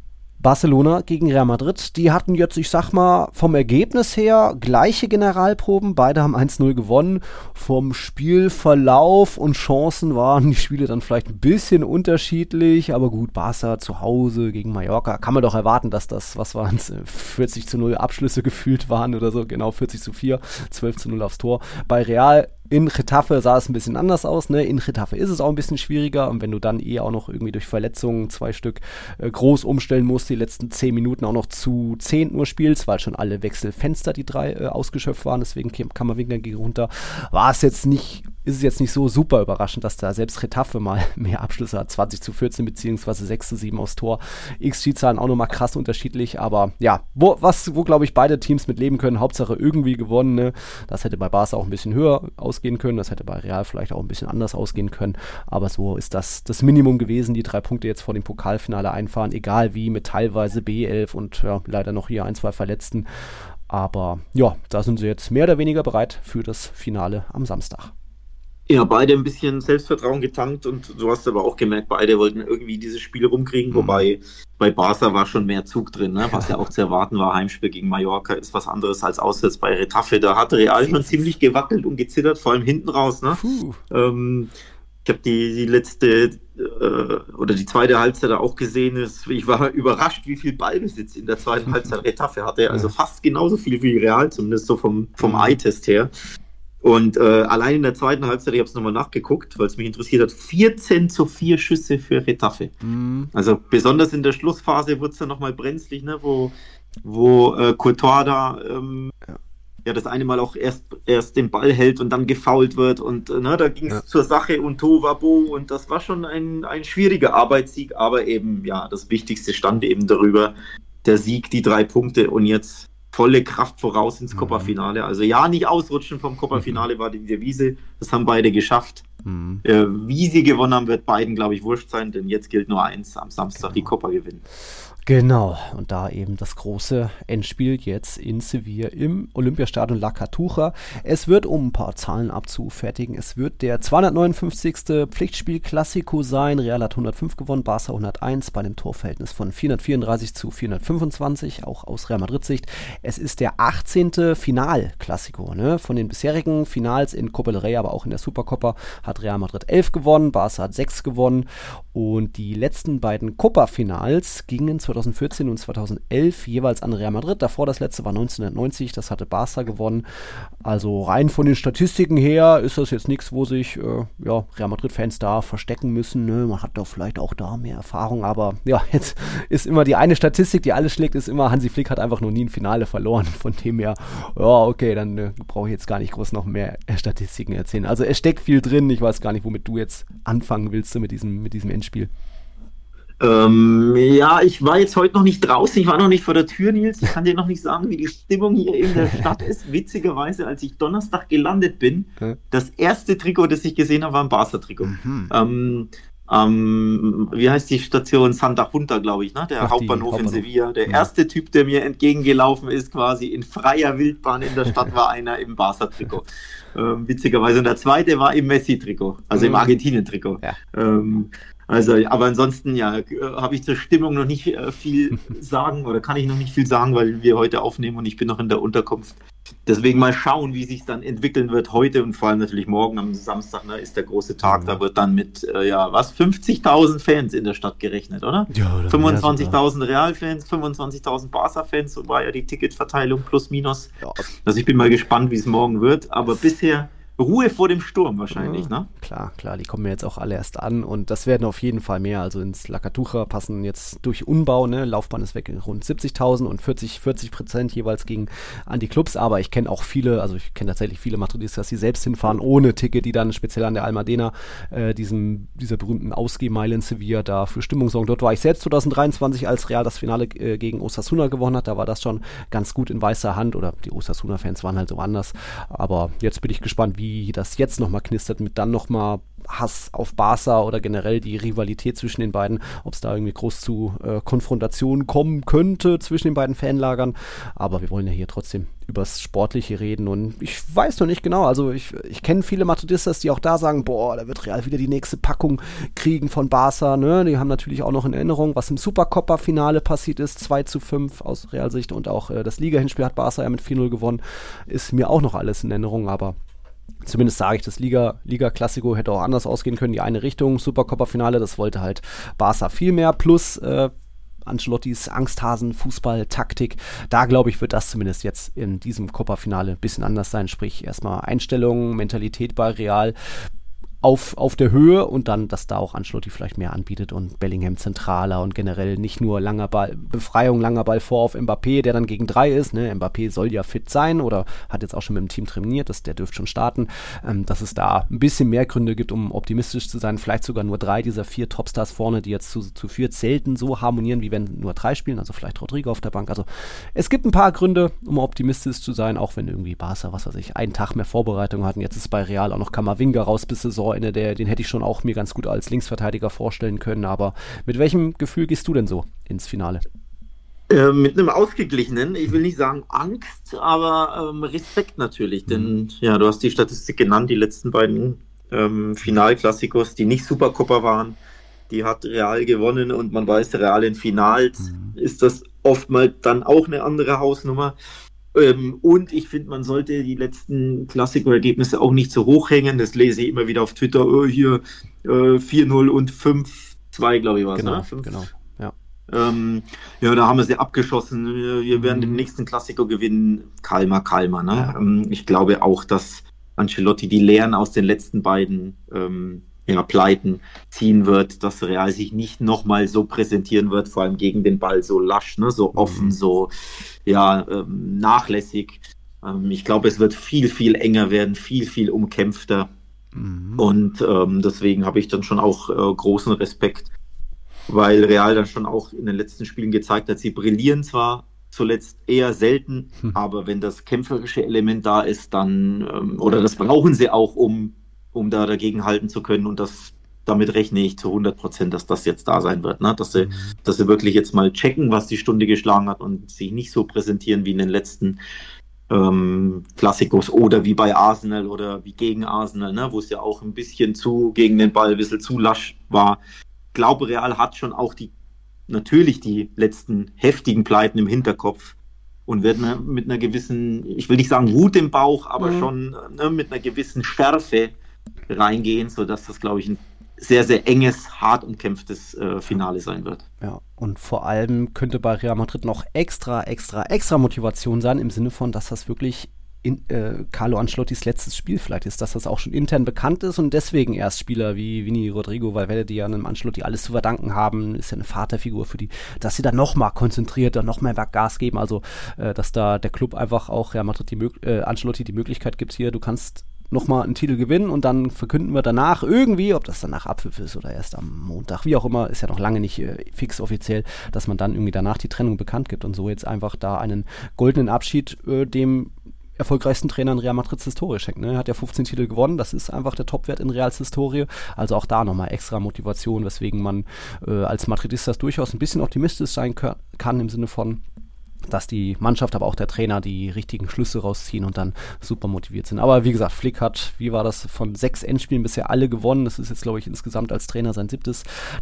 Barcelona gegen Real Madrid, die hatten jetzt, ich sag mal, vom Ergebnis her gleiche Generalproben, beide haben 1-0 gewonnen, vom Spielverlauf und Chancen waren die Spiele dann vielleicht ein bisschen unterschiedlich, aber gut, Barca zu Hause gegen Mallorca, kann man doch erwarten, dass das, was waren es, 40-0 Abschlüsse gefühlt waren oder so, genau 40-4, 12-0 aufs Tor. Bei Real in Getafe sah es ein bisschen anders aus, ne? In Getafe ist es auch ein bisschen schwieriger und wenn du dann auch noch irgendwie durch Verletzungen 2 Stück groß umstellen musst, die letzten 10 Minuten auch noch zu 10 nur spielst, weil schon alle Wechselfenster, die 3 ausgeschöpft waren, deswegen kam man gegen runter, ist es jetzt nicht so super überraschend, dass da selbst Getafe mal mehr Abschlüsse hat, 20-14 beziehungsweise 6-7 aufs Tor. XG-Zahlen auch nochmal krass unterschiedlich, aber ja, wo glaube ich beide Teams mit leben können, Hauptsache irgendwie gewonnen, ne? Das hätte bei Barca auch ein bisschen höher ausgehen können, das hätte bei Real vielleicht auch ein bisschen anders ausgehen können, aber so ist das Minimum gewesen, die 3 Punkte jetzt vor dem Pokalfinale einfahren, egal wie, mit teilweise B11 und ja, leider noch hier 1-2 Verletzten, aber ja, da sind sie jetzt mehr oder weniger bereit für das Finale am Samstag. Ja, beide ein bisschen Selbstvertrauen getankt und du hast aber auch gemerkt, beide wollten irgendwie dieses Spiel rumkriegen, wobei bei Barca war schon mehr Zug drin, ne? Was ja auch zu erwarten war, Heimspiel gegen Mallorca ist was anderes als auswärts bei Getafe, da hat Real schon ziemlich gewackelt und gezittert, vor allem hinten raus, ne? Ich habe die letzte oder die zweite Halbzeit auch gesehen, ich war überrascht, wie viel Ballbesitz in der zweiten Halbzeit Getafe hatte, also fast genauso viel wie Real, zumindest so vom Eye-Test her. Und allein in der zweiten Halbzeit, ich habe es nochmal nachgeguckt, weil es mich interessiert hat, 14-4 Schüsse für Getafe. Also besonders in der Schlussphase wurde es dann nochmal brenzlig, ne, wo Courtois da das eine Mal auch erst den Ball hält und dann gefoult wird und da ging es zur Sache und Tohuwabohu und das war schon ein schwieriger Arbeitssieg, aber eben, ja, das Wichtigste stand eben darüber, der Sieg, die 3 Punkte und jetzt volle Kraft voraus ins Copa-Finale. Also ja, nicht ausrutschen vom Copa-Finale war die Devise. Das haben beide geschafft. Wie sie gewonnen haben, wird beiden, glaube ich, wurscht sein, denn jetzt gilt nur eins, am Samstag die Copa gewinnen. Genau, und da eben das große Endspiel jetzt in Sevilla im Olympiastadion La Cartuja. Es wird, um ein paar Zahlen abzufertigen, es wird der 259. Pflichtspiel-Klassiko sein. Real hat 105 gewonnen, Barca 101 bei einem Torverhältnis von 434-425, auch aus Real Madrid-Sicht. Es ist der 18. Final-Klassiko, ne? Von den bisherigen Finals in Copa del Rey, aber auch in der Supercopa hat Real Madrid 11 gewonnen, Barca hat 6 gewonnen und die letzten beiden Copa-Finals gingen 2014 und 2011 jeweils an Real Madrid. Davor das letzte war 1990, das hatte Barca gewonnen. Also rein von den Statistiken her ist das jetzt nichts, wo sich Real Madrid-Fans da verstecken müssen. Ne? Man hat doch vielleicht auch da mehr Erfahrung, aber ja, jetzt ist immer die eine Statistik, die alles schlägt, ist immer, Hansi Flick hat einfach noch nie ein Finale verloren. Von dem her, ja, okay, dann brauche ich jetzt gar nicht groß noch mehr Statistiken erzählen. Also es steckt viel drin. Ich weiß gar nicht, womit du jetzt anfangen willst mit diesem Endspiel. Ja, ich war jetzt heute noch nicht draußen, ich war noch nicht vor der Tür, Nils. Ich kann dir noch nicht sagen, wie die Stimmung hier in der Stadt ist. Witzigerweise, als ich Donnerstag gelandet bin, das erste Trikot, das ich gesehen habe, war ein Barca-Trikot. Wie heißt die Station? Santa Junta, glaube ich, ne? Der Hauptbahnhof in Sevilla. Der erste Typ, der mir entgegengelaufen ist, quasi in freier Wildbahn in der Stadt, war einer im Barca-Trikot. Witzigerweise. Und der zweite war im Messi-Trikot, also im Argentinien-Trikot. Ja. Aber ansonsten, ja, habe ich zur Stimmung noch nicht viel sagen oder kann ich noch nicht viel sagen, weil wir heute aufnehmen und ich bin noch in der Unterkunft. Deswegen mal schauen, wie sich dann entwickeln wird heute und vor allem natürlich morgen am Samstag, ne, ist der große Tag. Da wird dann mit, 50.000 Fans in der Stadt gerechnet, oder? Ja, 25.000 Real-Fans, 25.000 Barca-Fans, so war ja die Ticketverteilung plus minus. Ja. Also ich bin mal gespannt, wie es morgen wird, aber bisher Ruhe vor dem Sturm wahrscheinlich, ne? Klar, die kommen jetzt auch alle erst an und das werden auf jeden Fall mehr. Also ins La Cartuja passen jetzt durch Umbau, ne? Laufbahn ist weg, rund 70.000 und 40% jeweils gingen an die Clubs. Aber ich kenne auch viele, also ich kenne tatsächlich viele Madridistas, die selbst hinfahren ohne Ticket, die dann speziell an der Almadena, dieser berühmten Ausgehmeile in Sevilla, da für Stimmung sorgen. Dort war ich selbst 2023, als Real das Finale gegen Osasuna gewonnen hat. Da war das schon ganz gut in weißer Hand oder die Osasuna-Fans waren halt so anders. Aber jetzt bin ich gespannt, wie das jetzt nochmal knistert mit dann nochmal Hass auf Barca oder generell die Rivalität zwischen den beiden, ob es da irgendwie groß zu Konfrontationen kommen könnte zwischen den beiden Fanlagern. Aber wir wollen ja hier trotzdem übers Sportliche reden und ich weiß noch nicht genau, also ich kenne viele Madridistas, die auch da sagen, boah, da wird Real wieder die nächste Packung kriegen von Barca, ne? Die haben natürlich auch noch in Erinnerung, was im Supercopa-Finale passiert ist, 2:5 aus Realsicht und auch das Liga-Hinspiel hat Barca ja mit 4:0 gewonnen, ist mir auch noch alles in Erinnerung, aber zumindest sage ich, das Liga-Klassiko hätte auch anders ausgehen können, die eine Richtung, Supercopa-Finale, das wollte halt Barca viel mehr, plus Ancelottis Angsthasen, Fußball, Taktik, da glaube ich, wird das zumindest jetzt in diesem Copa-Finale ein bisschen anders sein, sprich erstmal Einstellung, Mentalität bei Real auf der Höhe und dann, dass da auch Ancelotti vielleicht mehr anbietet und Bellingham zentraler und generell nicht nur langer Ball, Befreiung, langer Ball vor auf Mbappé, der dann gegen 3 ist, ne? Mbappé soll ja fit sein oder hat jetzt auch schon mit dem Team trainiert, der dürfte schon starten, dass es da ein bisschen mehr Gründe gibt, um optimistisch zu sein, vielleicht sogar nur 3 dieser 4 Topstars vorne, die jetzt zu 4 selten so harmonieren, wie wenn nur 3 spielen, also vielleicht Rodrigo auf der Bank, also es gibt ein paar Gründe, um optimistisch zu sein, auch wenn irgendwie Barca, was weiß ich, einen Tag mehr Vorbereitung hatten, jetzt ist bei Real auch noch Camavinga raus bis Saisonende, den hätte ich schon auch mir ganz gut als Linksverteidiger vorstellen können, aber mit welchem Gefühl gehst du denn so ins Finale? Mit einem ausgeglichenen, ich will nicht sagen Angst, aber Respekt natürlich, denn ja, du hast die Statistik genannt, die letzten beiden Finalklassikos, die nicht Supercopa waren, die hat Real gewonnen und man weiß, Real in Finals ist das oftmals dann auch eine andere Hausnummer. Und ich finde, man sollte die letzten Klassiko-Ergebnisse auch nicht so hoch hängen. Das lese ich immer wieder auf Twitter. Hier 4:0 und 5:2, glaube ich, war es. Genau, ne? genau. Ja. Ja, da haben wir sie abgeschossen. Wir werden den nächsten Klassiko gewinnen. Calma, ne? Ja. Ich glaube auch, dass Ancelotti die Lehren aus den letzten beiden Pleiten ziehen wird, dass Real sich nicht nochmal so präsentieren wird, vor allem gegen den Ball so lasch, ne, so offen, so nachlässig. Ich glaube, es wird viel, viel enger werden, viel, viel umkämpfter. Und deswegen habe ich dann schon auch großen Respekt, weil Real dann schon auch in den letzten Spielen gezeigt hat, sie brillieren zwar zuletzt eher selten, aber wenn das kämpferische Element da ist, dann, oder das brauchen sie auch, um da dagegen halten zu können und damit rechne ich zu 100%, dass das jetzt da sein wird, ne? Dass sie wirklich jetzt mal checken, was die Stunde geschlagen hat und sich nicht so präsentieren wie in den letzten Klassikos oder wie bei Arsenal oder wie gegen Arsenal, ne? Wo es ja auch ein bisschen gegen den Ball ein bisschen zu lasch war. Ich glaube, Real hat schon auch natürlich die letzten heftigen Pleiten im Hinterkopf und wird mit einer gewissen, ich will nicht sagen Wut im Bauch, aber schon mit einer gewissen Schärfe reingehen, sodass das, glaube ich, ein sehr, sehr enges, hart umkämpftes Finale sein wird. Ja, und vor allem könnte bei Real Madrid noch extra Motivation sein, im Sinne von, dass das wirklich Carlo Ancelottis letztes Spiel vielleicht ist, dass das auch schon intern bekannt ist und deswegen erst Spieler wie Vini, Rodrigo, Valverde, die ja einem Ancelotti alles zu verdanken haben, ist ja eine Vaterfigur für die, dass sie dann nochmal konzentriert, dann noch mehr Gas geben, also dass da der Club einfach auch Real Madrid Ancelotti die Möglichkeit gibt, hier, du kannst nochmal einen Titel gewinnen und dann verkünden wir danach irgendwie, ob das dann nach Abpfiff ist oder erst am Montag, wie auch immer, ist ja noch lange nicht fix offiziell, dass man dann irgendwie danach die Trennung bekannt gibt und so jetzt einfach da einen goldenen Abschied dem erfolgreichsten Trainer in Real Madrids Historie schenkt. Ne? Er hat ja 15 Titel gewonnen, das ist einfach der Topwert in Reals Historie, also auch da nochmal extra Motivation, weswegen man als Madridistas durchaus ein bisschen optimistisch sein kann im Sinne von, dass die Mannschaft, aber auch der Trainer die richtigen Schlüsse rausziehen und dann super motiviert sind. Aber wie gesagt, Flick hat, wie war das, von 6 Endspielen bisher alle gewonnen. Das ist jetzt, glaube ich, insgesamt als Trainer sein 7.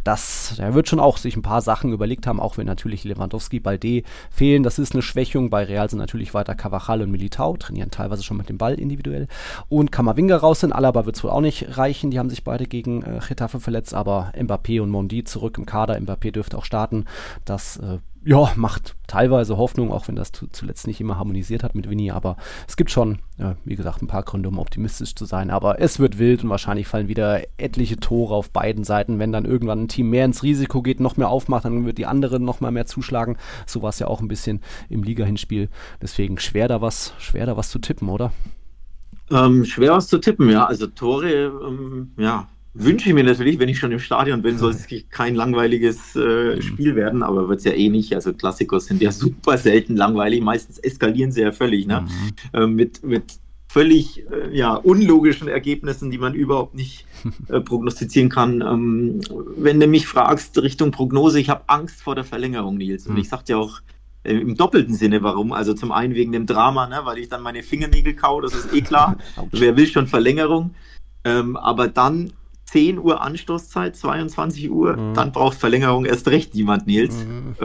Er wird schon auch sich ein paar Sachen überlegt haben, auch wenn natürlich Lewandowski, Balde fehlen. Das ist eine Schwächung. Bei Real sind natürlich weiter Carvajal und Militao, trainieren teilweise schon mit dem Ball individuell. Und Camavinga raus sind. Alaba wird es wohl auch nicht reichen. Die haben sich beide gegen Getafe verletzt, aber Mbappé und Mondi zurück im Kader. Mbappé dürfte auch starten. Das macht teilweise Hoffnung, auch wenn das zuletzt nicht immer harmonisiert hat mit Vini, aber es gibt schon, wie gesagt, ein paar Gründe, um optimistisch zu sein, aber es wird wild und wahrscheinlich fallen wieder etliche Tore auf beiden Seiten, wenn dann irgendwann ein Team mehr ins Risiko geht, noch mehr aufmacht, dann wird die andere noch mal mehr zuschlagen, so war es ja auch ein bisschen im Liga-Hinspiel, deswegen schwer da was zu tippen, oder? Schwer was zu tippen, ja, also Tore, wünsche ich mir natürlich, wenn ich schon im Stadion bin, soll es kein langweiliges Spiel werden, aber wird es ja eh nicht. Also Klassikos sind ja super selten langweilig, meistens eskalieren sie ja völlig, ne? Mit völlig unlogischen Ergebnissen, die man überhaupt nicht prognostizieren kann. Wenn du mich fragst Richtung Prognose, ich habe Angst vor der Verlängerung, Nils. Und ich sag dir auch im doppelten Sinne, warum. Also zum einen wegen dem Drama, ne, weil ich dann meine Fingernägel kau, das ist klar. Wer will schon Verlängerung? Aber dann 10 Uhr Anstoßzeit, 22 Uhr, dann braucht Verlängerung erst recht niemand, Nils.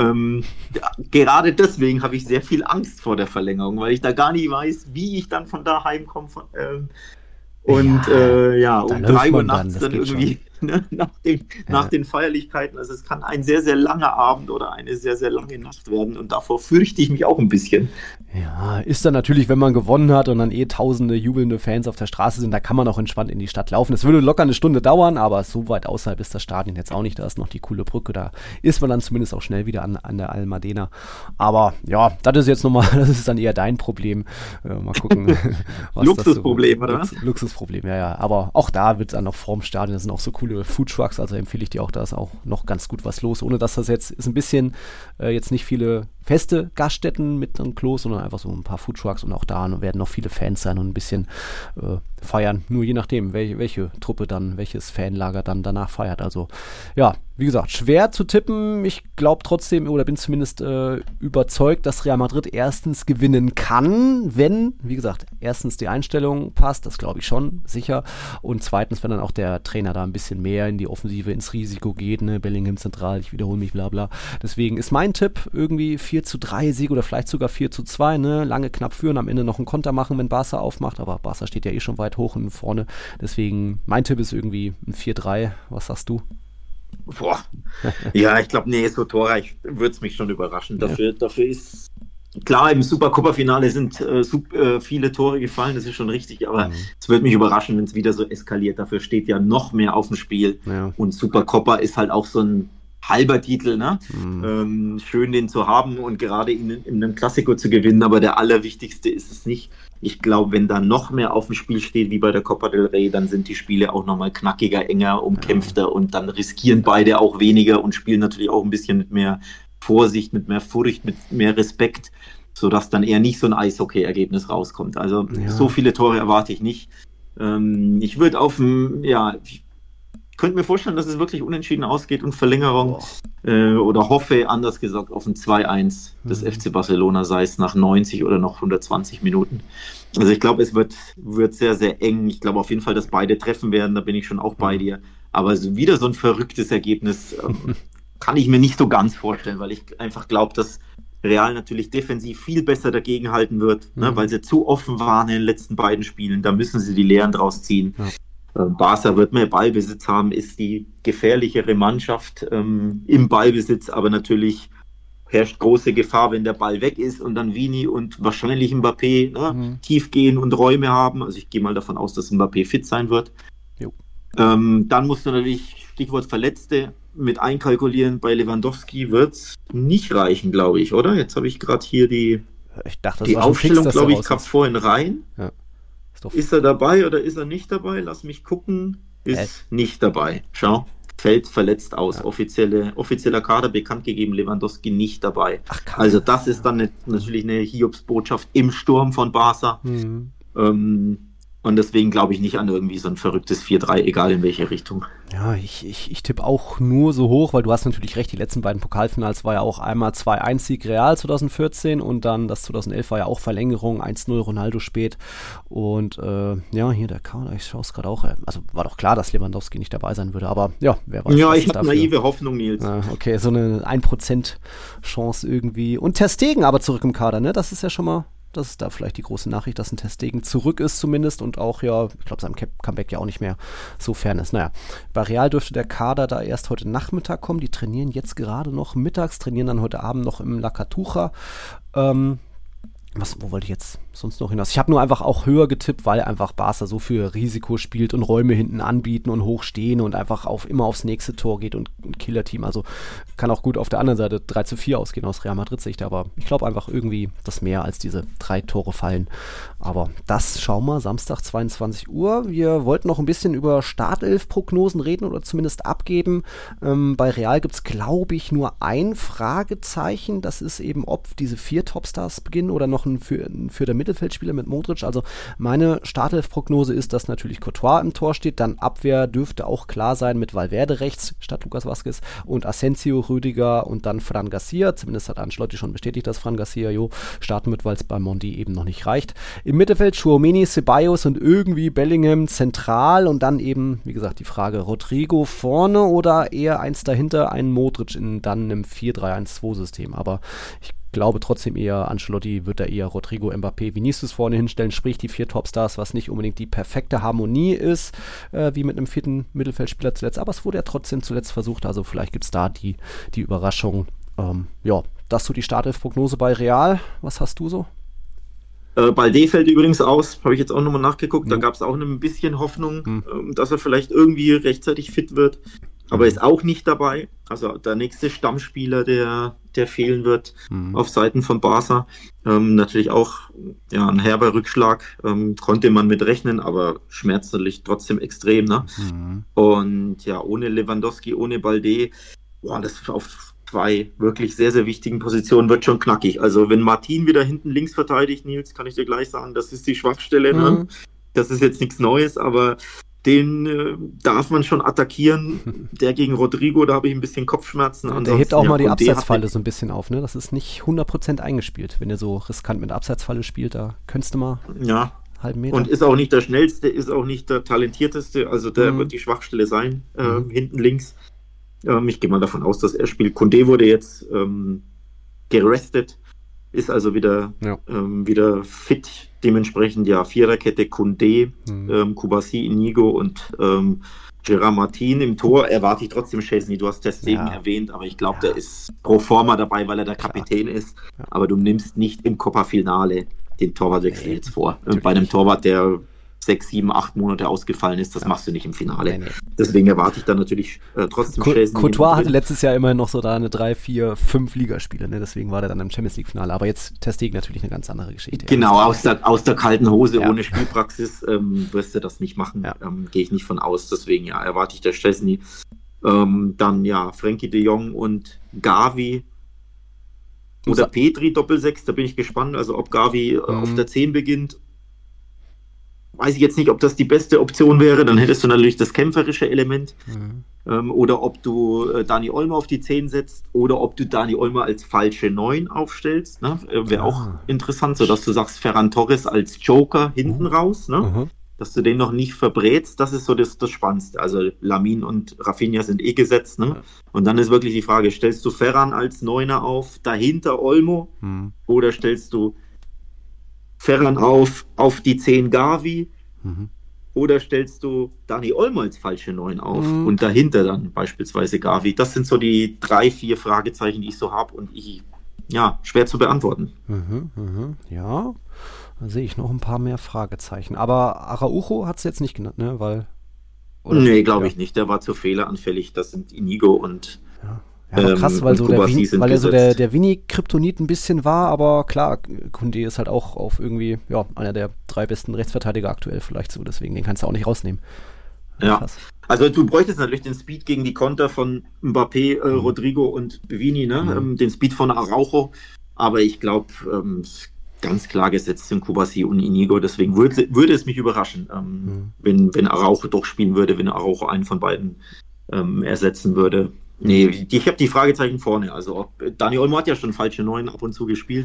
Gerade deswegen habe ich sehr viel Angst vor der Verlängerung, weil ich da gar nicht weiß, wie ich dann von da heimkomme. Um 3 Uhr nachts dann irgendwie nach den Feierlichkeiten. Also es kann ein sehr, sehr langer Abend oder eine sehr, sehr lange Nacht werden und davor fürchte ich mich auch ein bisschen. Ja, ist dann natürlich, wenn man gewonnen hat und dann tausende jubelnde Fans auf der Straße sind, da kann man auch entspannt in die Stadt laufen. Es würde locker eine Stunde dauern, aber so weit außerhalb ist das Stadion jetzt auch nicht. Da ist noch die coole Brücke, da ist man dann zumindest auch schnell wieder an der Almadena. Aber ja, das ist jetzt nochmal, das ist dann eher dein Problem. Mal gucken. Was Luxusproblem, oder was? Luxusproblem, ja. Aber auch da wird es dann noch vorm Stadion, das sind auch so coole Foodtrucks, also empfehle ich dir auch, da ist auch noch ganz gut was los, ohne dass das jetzt ist ein bisschen jetzt nicht viele feste Gaststätten mit einem Klo, sondern einfach so ein paar Foodtrucks und auch da werden noch viele Fans sein und ein bisschen feiern, nur je nachdem, welche Truppe dann, welches Fanlager dann danach feiert. Also ja, wie gesagt, schwer zu tippen. Ich glaube trotzdem oder bin zumindest überzeugt, dass Real Madrid erstens gewinnen kann, wenn, wie gesagt, erstens die Einstellung passt, das glaube ich schon, sicher. Und zweitens, wenn dann auch der Trainer da ein bisschen mehr in die Offensive, ins Risiko geht, ne, Bellingham zentral, ich wiederhole mich, bla bla. Deswegen ist mein Tipp irgendwie 4:3 Sieg oder vielleicht sogar 4:2, ne, lange knapp führen, am Ende noch einen Konter machen, wenn Barca aufmacht, aber Barca steht ja schon weit hoch und vorne. Deswegen, mein Tipp ist irgendwie ein 4:3. Was sagst du? Boah. Ja, ich glaube, so torreich würde es mich schon überraschen. Dafür ist klar, im Supercopa-Finale sind viele Tore gefallen, das ist schon richtig, aber es würde mich überraschen, wenn es wieder so eskaliert. Dafür steht ja noch mehr auf dem Spiel. Ja. Und Supercopa ist halt auch so ein halber Titel, ne? Schön den zu haben und gerade in einem Klassiko zu gewinnen, aber der allerwichtigste ist es nicht. Ich glaube, wenn da noch mehr auf dem Spiel steht, wie bei der Copa del Rey, dann sind die Spiele auch nochmal knackiger, enger, umkämpfter und dann riskieren beide auch weniger und spielen natürlich auch ein bisschen mit mehr Vorsicht, mit mehr Furcht, mit mehr Respekt, sodass dann eher nicht so ein Eishockey-Ergebnis rauskommt. Also so viele Tore erwarte ich nicht. Ich würde ich könnte mir vorstellen, dass es wirklich unentschieden ausgeht und Verlängerung oder hoffe, anders gesagt, auf ein 2:1 des FC Barcelona, sei es nach 90 oder noch 120 Minuten. Also ich glaube, es wird sehr, sehr eng. Ich glaube auf jeden Fall, dass beide treffen werden, da bin ich schon auch bei dir. Aber wieder so ein verrücktes Ergebnis kann ich mir nicht so ganz vorstellen, weil ich einfach glaube, dass Real natürlich defensiv viel besser dagegenhalten wird, ne, weil sie zu offen waren in den letzten beiden Spielen. Da müssen sie die Lehren draus ziehen. Ja. Barca wird mehr Ballbesitz haben, ist die gefährlichere Mannschaft im Ballbesitz, aber natürlich herrscht große Gefahr, wenn der Ball weg ist und dann Vini und wahrscheinlich Mbappé tief gehen und Räume haben. Also ich gehe mal davon aus, dass Mbappé fit sein wird. Dann musst du natürlich, Stichwort Verletzte, mit einkalkulieren. Bei Lewandowski wird es nicht reichen, glaube ich, oder? Jetzt habe ich gerade hier die Aufstellung, glaube ich, gerade vorhin rein. Ja. Ist er dabei oder ist er nicht dabei? Lass mich gucken. Ist nicht dabei. Schau, fällt verletzt aus. Ja. Offizieller Kader bekannt gegeben, Lewandowski nicht dabei. Also das ist dann natürlich eine Hiobsbotschaft im Sturm von Barca. Und deswegen glaube ich nicht an irgendwie so ein verrücktes 4:3, egal in welche Richtung. Ja, ich tippe auch nur so hoch, weil du hast natürlich recht, die letzten beiden Pokalfinals war ja auch einmal 2:1 Sieg Real 2014 und dann das 2011 war ja auch Verlängerung, 1:0 Ronaldo spät und hier der Kader, ich schaue es gerade auch, also war doch klar, dass Lewandowski nicht dabei sein würde, aber ja, wer weiß. Ja, ich habe naive Hoffnung, Nils. Okay, so eine 1% Chance irgendwie und Ter Stegen aber zurück im Kader, ne, das ist ja schon mal. Das ist da vielleicht die große Nachricht, dass ein Ter Stegen zurück ist zumindest und auch, ich glaube, seinem Comeback ja auch nicht mehr so fern ist. Naja, bei Real dürfte der Kader da erst heute Nachmittag kommen. Die trainieren jetzt gerade noch mittags, trainieren dann heute Abend noch im La Cartuja. Wo wollte ich jetzt sonst noch hinaus? Ich habe nur einfach auch höher getippt, weil einfach Barca so viel Risiko spielt und Räume hinten anbieten und hochstehen und einfach immer aufs nächste Tor geht und Killer-Team. Also kann auch gut auf der anderen Seite 3:4 ausgehen aus Real Madrid-Sicht, aber ich glaube einfach irgendwie, dass mehr als diese 3 Tore fallen. Aber das schauen wir, Samstag 22 Uhr. Wir wollten noch ein bisschen über Startelf-Prognosen reden oder zumindest abgeben. Bei Real gibt es, glaube ich, nur ein Fragezeichen. Das ist eben, ob diese 4 Topstars beginnen oder noch ein vierter Mittelfeldspieler mit Modric. Also meine Startelf-Prognose ist, dass natürlich Courtois im Tor steht, dann Abwehr dürfte auch klar sein mit Valverde rechts statt Lucas Vazquez und Asensio, Rüdiger und dann Fran Garcia. Zumindest hat Ancelotti schon bestätigt, dass Fran Garcia starten wird, weil es bei Mondi eben noch nicht reicht. Im Mittelfeld Tchouaméni, Ceballos und irgendwie Bellingham zentral und dann eben, wie gesagt, die Frage Rodrigo vorne oder eher eins dahinter, ein Modric in dann einem 4-3-1-2-System. Aber ich glaube trotzdem eher, Ancelotti wird da eher Rodrigo, Mbappé, Vinicius vorne hinstellen, sprich die 4 Topstars, was nicht unbedingt die perfekte Harmonie ist, wie mit einem 4. Mittelfeldspieler zuletzt, aber es wurde ja trotzdem zuletzt versucht, also vielleicht gibt es da die Überraschung. Das so die Startelf-Prognose bei Real. Was hast du so? Balde fällt übrigens aus, habe ich jetzt auch nochmal nachgeguckt, da gab es auch ein bisschen Hoffnung, dass er vielleicht irgendwie rechtzeitig fit wird, aber ist auch nicht dabei. Also der nächste Stammspieler, der fehlen wird auf Seiten von Barca. Natürlich auch ein herber Rückschlag, konnte man mit rechnen, aber schmerzt natürlich trotzdem extrem. Ne? Und ja, ohne Lewandowski, ohne Balde, das auf 2 wirklich sehr, sehr wichtigen Positionen wird schon knackig. Also wenn Martin wieder hinten links verteidigt, Nils, kann ich dir gleich sagen, das ist die Schwachstelle. Ne? Das ist jetzt nichts Neues, aber den darf man schon attackieren. Der gegen Rodrigo, da habe ich ein bisschen Kopfschmerzen. Und der hebt auch mal die Abseitsfalle so ein bisschen auf. Ne? Das ist nicht 100% eingespielt. Wenn er so riskant mit Abseitsfalle spielt, da könntest du mal halben Meter. Und ist auch nicht der schnellste, ist auch nicht der talentierteste. Also der wird die Schwachstelle sein, hinten links. Ich gehe mal davon aus, dass er spielt. Koundé wurde jetzt gerestet, ist also wieder fit. Dementsprechend Viererkette Koundé, Kubasi, Inigo und Gerard Martin im Tor. Erwarte ich trotzdem Szczęsny. Du hast Ter Stegen erwähnt, aber ich glaube, der ist pro forma dabei, weil er der Kapitän ist. Ja. Aber du nimmst nicht im Copa-Finale den Torwartwechsel jetzt vor. Bei einem Torwart, der 6, 7, 8 Monate ausgefallen ist, das machst du nicht im Finale. Nee. Deswegen erwarte ich dann natürlich trotzdem Szczęsny. Courtois hatte letztes Jahr immerhin noch so da eine 3, 4, 5 Ligaspiele, ne? Deswegen war der dann im Champions-League-Finale. Aber jetzt Ter Stegen natürlich eine ganz andere Geschichte. Genau, aus der kalten Hose, ohne Spielpraxis wirst du das nicht machen. Gehe ich nicht von aus. Deswegen erwarte ich der Szczęsny. Dann Frenkie de Jong und Gavi. Oder Pedri Doppel-6, da bin ich gespannt. Also ob Gavi auf der 10 beginnt. Weiß ich jetzt nicht, ob das die beste Option wäre, dann hättest du natürlich das kämpferische Element. Oder ob du Dani Olmo auf die 10 setzt oder ob du Dani Olmo als falsche 9 aufstellst. Ne? Wäre auch interessant, sodass du sagst, Ferran Torres als Joker hinten raus, ne? Dass du den noch nicht verbrätst, das ist so das Spannendste. Also Lamine und Rafinha sind gesetzt. Ne? Und dann ist wirklich die Frage, stellst du Ferran als 9er auf, dahinter Olmo oder stellst du Ferran auf die 10 Gavi oder stellst du Dani Olmo als falsche 9 auf und dahinter dann beispielsweise Gavi. Das sind so die 3, 4 Fragezeichen, die ich so habe und schwer zu beantworten. Ja, da sehe ich noch ein paar mehr Fragezeichen. Aber Araujo hat es jetzt nicht genannt, ne? Nee, glaube ich nicht. Der war zu fehleranfällig. Das sind Inigo und Ja, krass, weil so der Vini-Kryptonit ein bisschen war, aber klar, Koundé ist halt auch auf irgendwie, einer der 3 besten Rechtsverteidiger aktuell vielleicht so, deswegen den kannst du auch nicht rausnehmen. Ja, krass. Also du bräuchtest natürlich den Speed gegen die Konter von Mbappé, Rodrigo und Vini, ne? Den Speed von Araujo, aber ich glaube, ganz klar gesetzt sind Kubasi und Inigo, deswegen würde es mich überraschen, wenn Araujo doch spielen würde, wenn Araujo einen von beiden ersetzen würde. Nee, ich habe die Fragezeichen vorne. Also Dani Olmo hat ja schon falsche 9 ab und zu gespielt.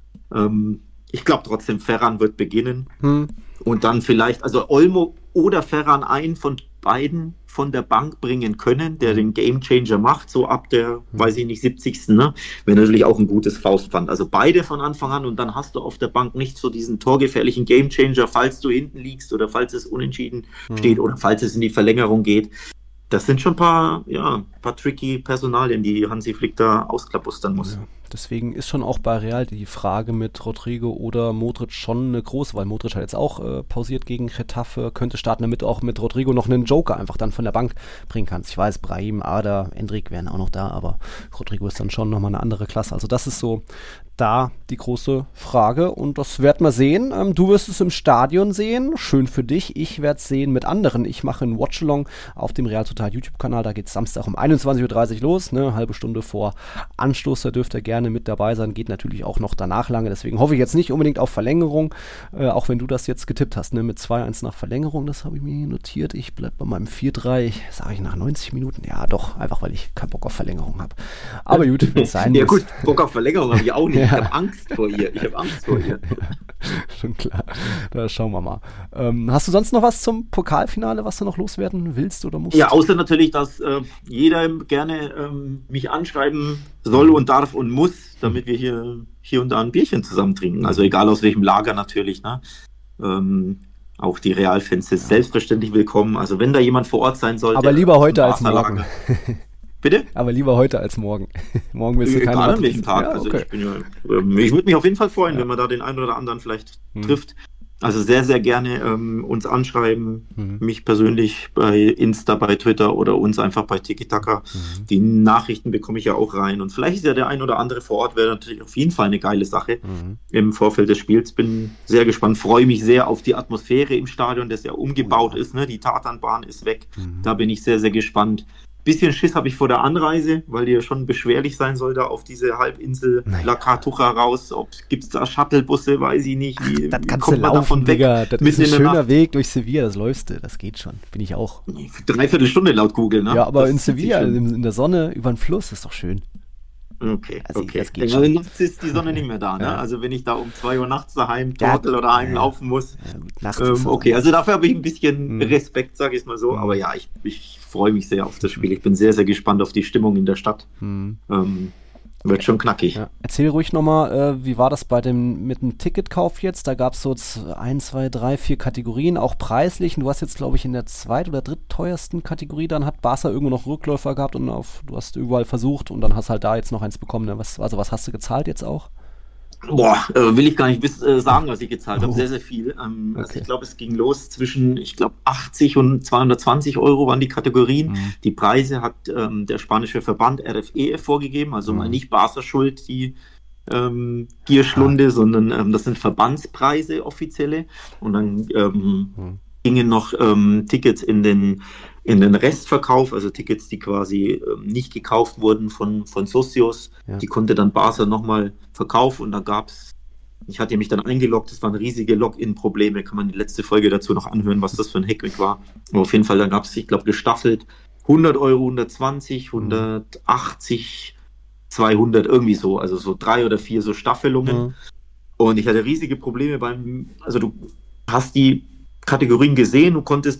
Ich glaube trotzdem, Ferran wird beginnen. Und dann vielleicht, also Olmo oder Ferran einen von beiden von der Bank bringen können, der den Gamechanger macht, so ab der, weiß ich nicht, 70. Ne? Wäre natürlich auch ein gutes Faustpfand. Also beide von Anfang an und dann hast du auf der Bank nicht so diesen torgefährlichen Gamechanger, falls du hinten liegst oder falls es unentschieden steht oder falls es in die Verlängerung geht. Das sind schon ein paar tricky Personalien, die Hansi Flick da ausklabustern muss. Ja, deswegen ist schon auch bei Real die Frage mit Rodrigo oder Modric schon eine große, weil Modric hat jetzt auch pausiert gegen Getafe, könnte starten, damit du auch mit Rodrigo noch einen Joker einfach dann von der Bank bringen kannst. Ich weiß, Brahim, Ada, Endrick wären auch noch da, aber Rodrigo ist dann schon nochmal eine andere Klasse. Also das ist so da die große Frage und das werden wir sehen. Du wirst es im Stadion sehen, schön für dich. Ich werde es sehen mit anderen. Ich mache einen Watchalong auf dem Real Total YouTube-Kanal, da geht es Samstag um 21 21:30 Uhr los, ne, halbe Stunde vor Anstoß, da dürft ihr gerne mit dabei sein, geht natürlich auch noch danach lange, deswegen hoffe ich jetzt nicht unbedingt auf Verlängerung, auch wenn du das jetzt getippt hast, ne, mit 2-1 nach Verlängerung, das habe ich mir hier notiert, ich bleibe bei meinem 4-3, sage ich nach 90 Minuten, ja doch, einfach weil ich keinen Bock auf Verlängerung habe, aber gut, wenn es sein muss. Ja gut, Bock auf Verlängerung habe ich auch nicht, ich habe Angst vor ihr, Schon klar, da schauen wir mal. Hast du sonst noch was zum Pokalfinale, was du noch loswerden willst oder musst? Ja, außer natürlich, dass jeder gerne mich anschreiben soll und darf und muss, damit wir hier und da ein Bierchen zusammen trinken. Also egal aus welchem Lager natürlich. Ne? Auch die Real-Fans sind selbstverständlich willkommen. Also wenn da jemand vor Ort sein sollte. Aber lieber heute als morgen. Bitte? Aber lieber heute als morgen. Morgen willst du keinen Egal an welchem Tag. Ja, also okay. ich würde mich auf jeden Fall freuen, wenn man da den einen oder anderen vielleicht trifft. Also sehr, sehr gerne uns anschreiben, mich persönlich bei Insta, bei Twitter oder uns einfach bei Tiki-Taka. Die Nachrichten bekomme ich ja auch rein. Und vielleicht ist ja der ein oder andere vor Ort, wäre natürlich auf jeden Fall eine geile Sache im Vorfeld des Spiels. Bin sehr gespannt, freue mich sehr auf die Atmosphäre im Stadion, das ja umgebaut ist. Ne? Die Tatanbahn ist weg. Da bin ich sehr, sehr gespannt. Bisschen Schiss habe ich vor der Anreise, weil die ja schon beschwerlich sein soll, da auf diese Halbinsel La Cartuja raus. Gibt es da Shuttlebusse, weiß ich nicht. Wie kommt man davon weg? Das ist ein schöner Weg durch Sevilla, das läufst du, das geht schon. Bin ich auch. 3/4 Stunde laut Google, ne? Ja, aber in Sevilla, in der Sonne, über den Fluss, ist doch schön. Okay, also okay. Das geht schon. Nachts ist die Sonne nicht mehr da, ne? Ja. Also wenn ich da um 2 Uhr nachts daheim torkel oder heimlaufen muss. Ja, gut, nachts okay, also dafür habe ich ein bisschen Respekt, sage ich mal so. Aber ja, ich freue mich sehr auf das Spiel. Ich bin sehr, sehr gespannt auf die Stimmung in der Stadt. Wird schon knackig. Ja. Erzähl ruhig nochmal, wie war das mit dem Ticketkauf jetzt? Da gab es so 1, 2, 3, 4 Kategorien, auch preislich. Und du hast jetzt, glaube ich, in der zweit- oder drittteuersten Kategorie, dann hat Barca irgendwo noch Rückläufer gehabt und du hast überall versucht und dann hast halt da jetzt noch eins bekommen. Ne? Was hast du gezahlt jetzt auch? Boah, will ich gar nicht sagen, was ich gezahlt habe. Sehr, sehr viel. Also ich glaube, es ging los zwischen, 80 und 220 Euro waren die Kategorien. Die Preise hat der spanische Verband RFEF vorgegeben, also mal nicht Barca schuld, die Gierschlunde, sondern das sind Verbandspreise, offizielle. Und dann gingen noch Tickets in den Restverkauf, also Tickets, die quasi nicht gekauft wurden von Socios, die konnte dann Barca nochmal verkaufen und da gab's, ich hatte mich dann eingeloggt, das waren riesige Login-Probleme, kann man die letzte Folge dazu noch anhören, was das für ein Hackmeck war. Aber auf jeden Fall, dann gab es, ich glaube, gestaffelt 100 Euro, 120, 180, 200, irgendwie so, also so 3 oder 4 so Staffelungen. Und ich hatte riesige Probleme also du hast die Kategorien gesehen,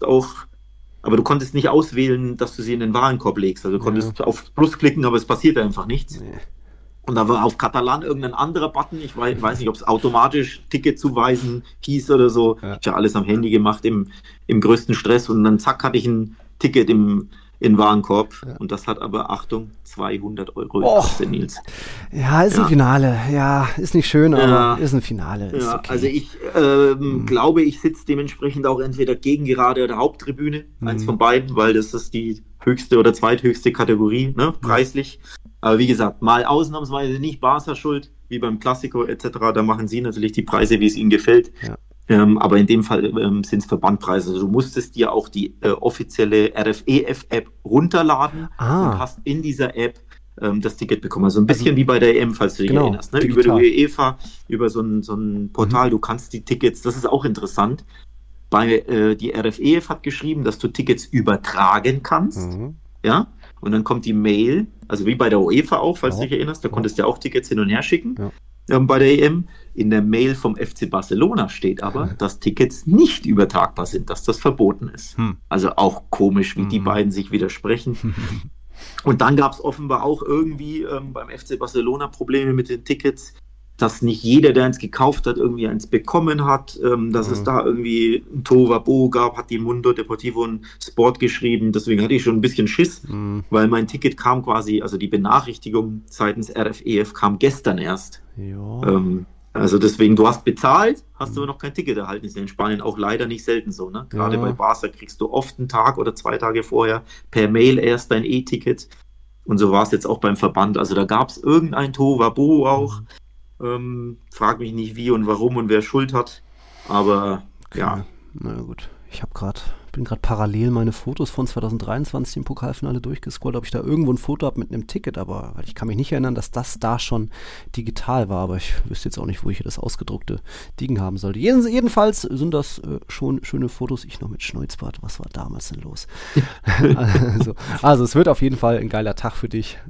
aber du konntest nicht auswählen, dass du sie in den Warenkorb legst. Also du konntest auf Plus klicken, aber es passierte einfach nichts. Nee. Und da war auf Katalan irgendein anderer Button, ich weiß nicht, ob es automatisch Ticket zuweisen hieß oder so. Ich habe ja alles am Handy gemacht, im größten Stress. Und dann zack, hatte ich ein Ticket in Warenkorb. Und das hat aber, Achtung, 200 Euro gekostet, Nils. Ja, ist ein Finale. Ja, ist nicht schön, aber ist ein Finale. Ist okay. Also ich glaube, ich sitze dementsprechend auch entweder gegen gerade oder Haupttribüne, eins von beiden, weil das ist die höchste oder zweithöchste Kategorie, ne, preislich. Aber wie gesagt, mal ausnahmsweise nicht Barca schuld, wie beim Classico etc. Da machen sie natürlich die Preise, wie es ihnen gefällt. Aber in dem Fall sind es Verbandpreise. Also du musstest dir auch die offizielle RFEF-App runterladen und hast in dieser App das Ticket bekommen. Also ein bisschen wie bei der EM, falls du dich erinnerst. Ne? Über die UEFA, über so ein Portal, du kannst die Tickets, das ist auch interessant. Die RFEF hat geschrieben, dass du Tickets übertragen kannst. Ja? Und dann kommt die Mail, also wie bei der UEFA auch, falls du dich erinnerst, da konntest du ja auch Tickets hin und her schicken. Bei der EM. In der Mail vom FC Barcelona steht aber, dass Tickets nicht übertragbar sind, dass das verboten ist. Also auch komisch, wie die beiden sich widersprechen. Und dann gab es offenbar auch irgendwie beim FC Barcelona Probleme mit den Tickets, dass nicht jeder, der eins gekauft hat, irgendwie eins bekommen hat, dass es da irgendwie ein Tohuwabohu gab, hat die Mundo Deportivo und Sport geschrieben. Deswegen hatte ich schon ein bisschen Schiss, weil mein Ticket kam quasi, also die Benachrichtigung seitens RFEF kam gestern erst. Also deswegen, du hast bezahlt, hast aber noch kein Ticket erhalten. Ist ja in Spanien auch leider nicht selten so. Ne? Gerade bei Barca kriegst du oft einen Tag oder 2 Tage vorher per Mail erst dein E-Ticket. Und so war es jetzt auch beim Verband. Also da gab es irgendein Tohuwabohu auch. Frag mich nicht wie und warum und wer Schuld hat. Aber ja. Na gut, ich habe gerade bin gerade parallel meine Fotos von 2023 im Pokalfinale durchgescrollt, ob ich da irgendwo ein Foto habe mit einem Ticket, aber weil ich kann mich nicht erinnern, dass das da schon digital war, aber ich wüsste jetzt auch nicht, wo ich hier das ausgedruckte Ding haben sollte. Jedenfalls sind das schon schöne Fotos. Ich noch mit Schneuzbart, was war damals denn los? also es wird auf jeden Fall ein geiler Tag für dich.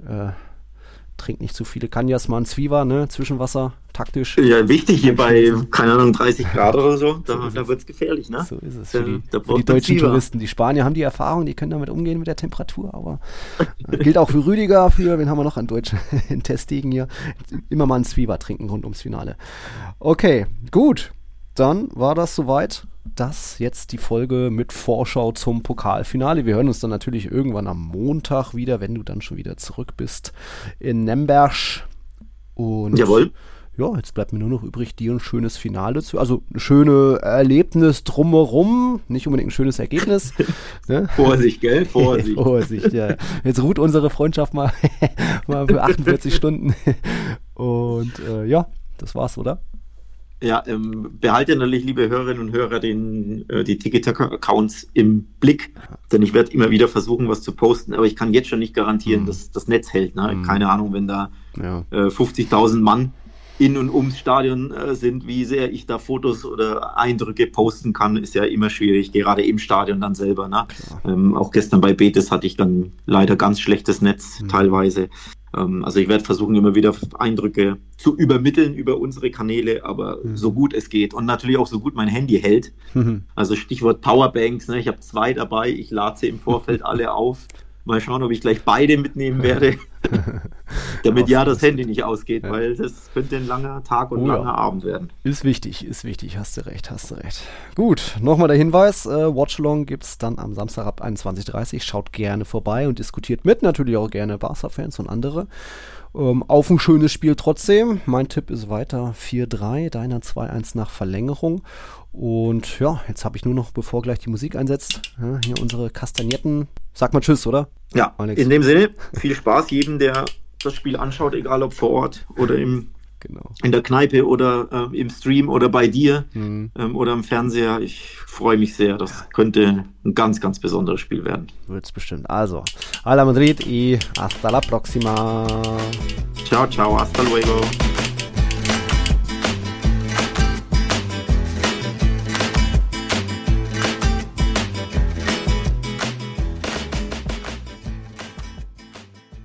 Trink nicht zu viele Canjas, mal ein Zwieber, ne? Zwischenwasser, taktisch. Ja, wichtig hier bei, keine Ahnung, 30 Grad oder so, da wird es gefährlich, ne? So ist es für die deutschen Zwieber. Touristen. Die Spanier haben die Erfahrung, die können damit umgehen mit der Temperatur, aber gilt auch für Rüdiger, wen haben wir noch an Deutschen in Testigen hier? Immer mal ein Zwieber trinken rund ums Finale. Okay, gut. Dann war das soweit. Das jetzt die Folge mit Vorschau zum Pokalfinale. Wir hören uns dann natürlich irgendwann am Montag wieder, wenn du dann schon wieder zurück bist in Nürnberg. Und jawohl. Ja, jetzt bleibt mir nur noch übrig, dir ein schönes Finale zu, also ein schönes Erlebnis drumherum, nicht unbedingt ein schönes Ergebnis. Ne? Vorsicht, gell? Vorsicht. Vorsicht, ja. Jetzt ruht unsere Freundschaft mal für 48 Stunden. Und ja, das war's, oder? Ja, behaltet natürlich, liebe Hörerinnen und Hörer, die Tiki-Taka-Accounts im Blick, denn ich werde immer wieder versuchen, was zu posten, aber ich kann jetzt schon nicht garantieren, dass das Netz hält. Ne? Keine Ahnung, wenn da 50.000 Mann in und ums Stadion sind, wie sehr ich da Fotos oder Eindrücke posten kann, ist ja immer schwierig, gerade im Stadion dann selber. Ne? Auch gestern bei Betis hatte ich dann leider ganz schlechtes Netz teilweise. Also ich werde versuchen, immer wieder Eindrücke zu übermitteln über unsere Kanäle, aber so gut es geht und natürlich auch so gut mein Handy hält. Also Stichwort Powerbanks, ne? Ich habe 2 dabei, ich lade sie im Vorfeld alle auf. Mal schauen, ob ich gleich beide mitnehmen werde, damit das Handy nicht ausgeht, weil das könnte ein langer Tag und langer Abend werden. Ist wichtig, hast du recht. Gut, nochmal der Hinweis, Watchalong gibt es dann am Samstag ab 21:30 Uhr. Schaut gerne vorbei und diskutiert mit, natürlich auch gerne Barca-Fans und andere. Auf ein schönes Spiel trotzdem. Mein Tipp ist weiter 4-3, deiner 2-1 nach Verlängerung. Und ja, jetzt habe ich nur noch, bevor gleich die Musik einsetzt, hier unsere Kastagnetten. Sag mal Tschüss, oder? Ja, Alex. In dem Sinne, viel Spaß jedem, der das Spiel anschaut, egal ob vor Ort oder in der Kneipe oder im Stream oder bei dir oder im Fernseher. Ich freue mich sehr. Das könnte ein ganz, ganz besonderes Spiel werden. Wird's bestimmt. Also, a la Madrid y hasta la próxima. Ciao, ciao, hasta luego.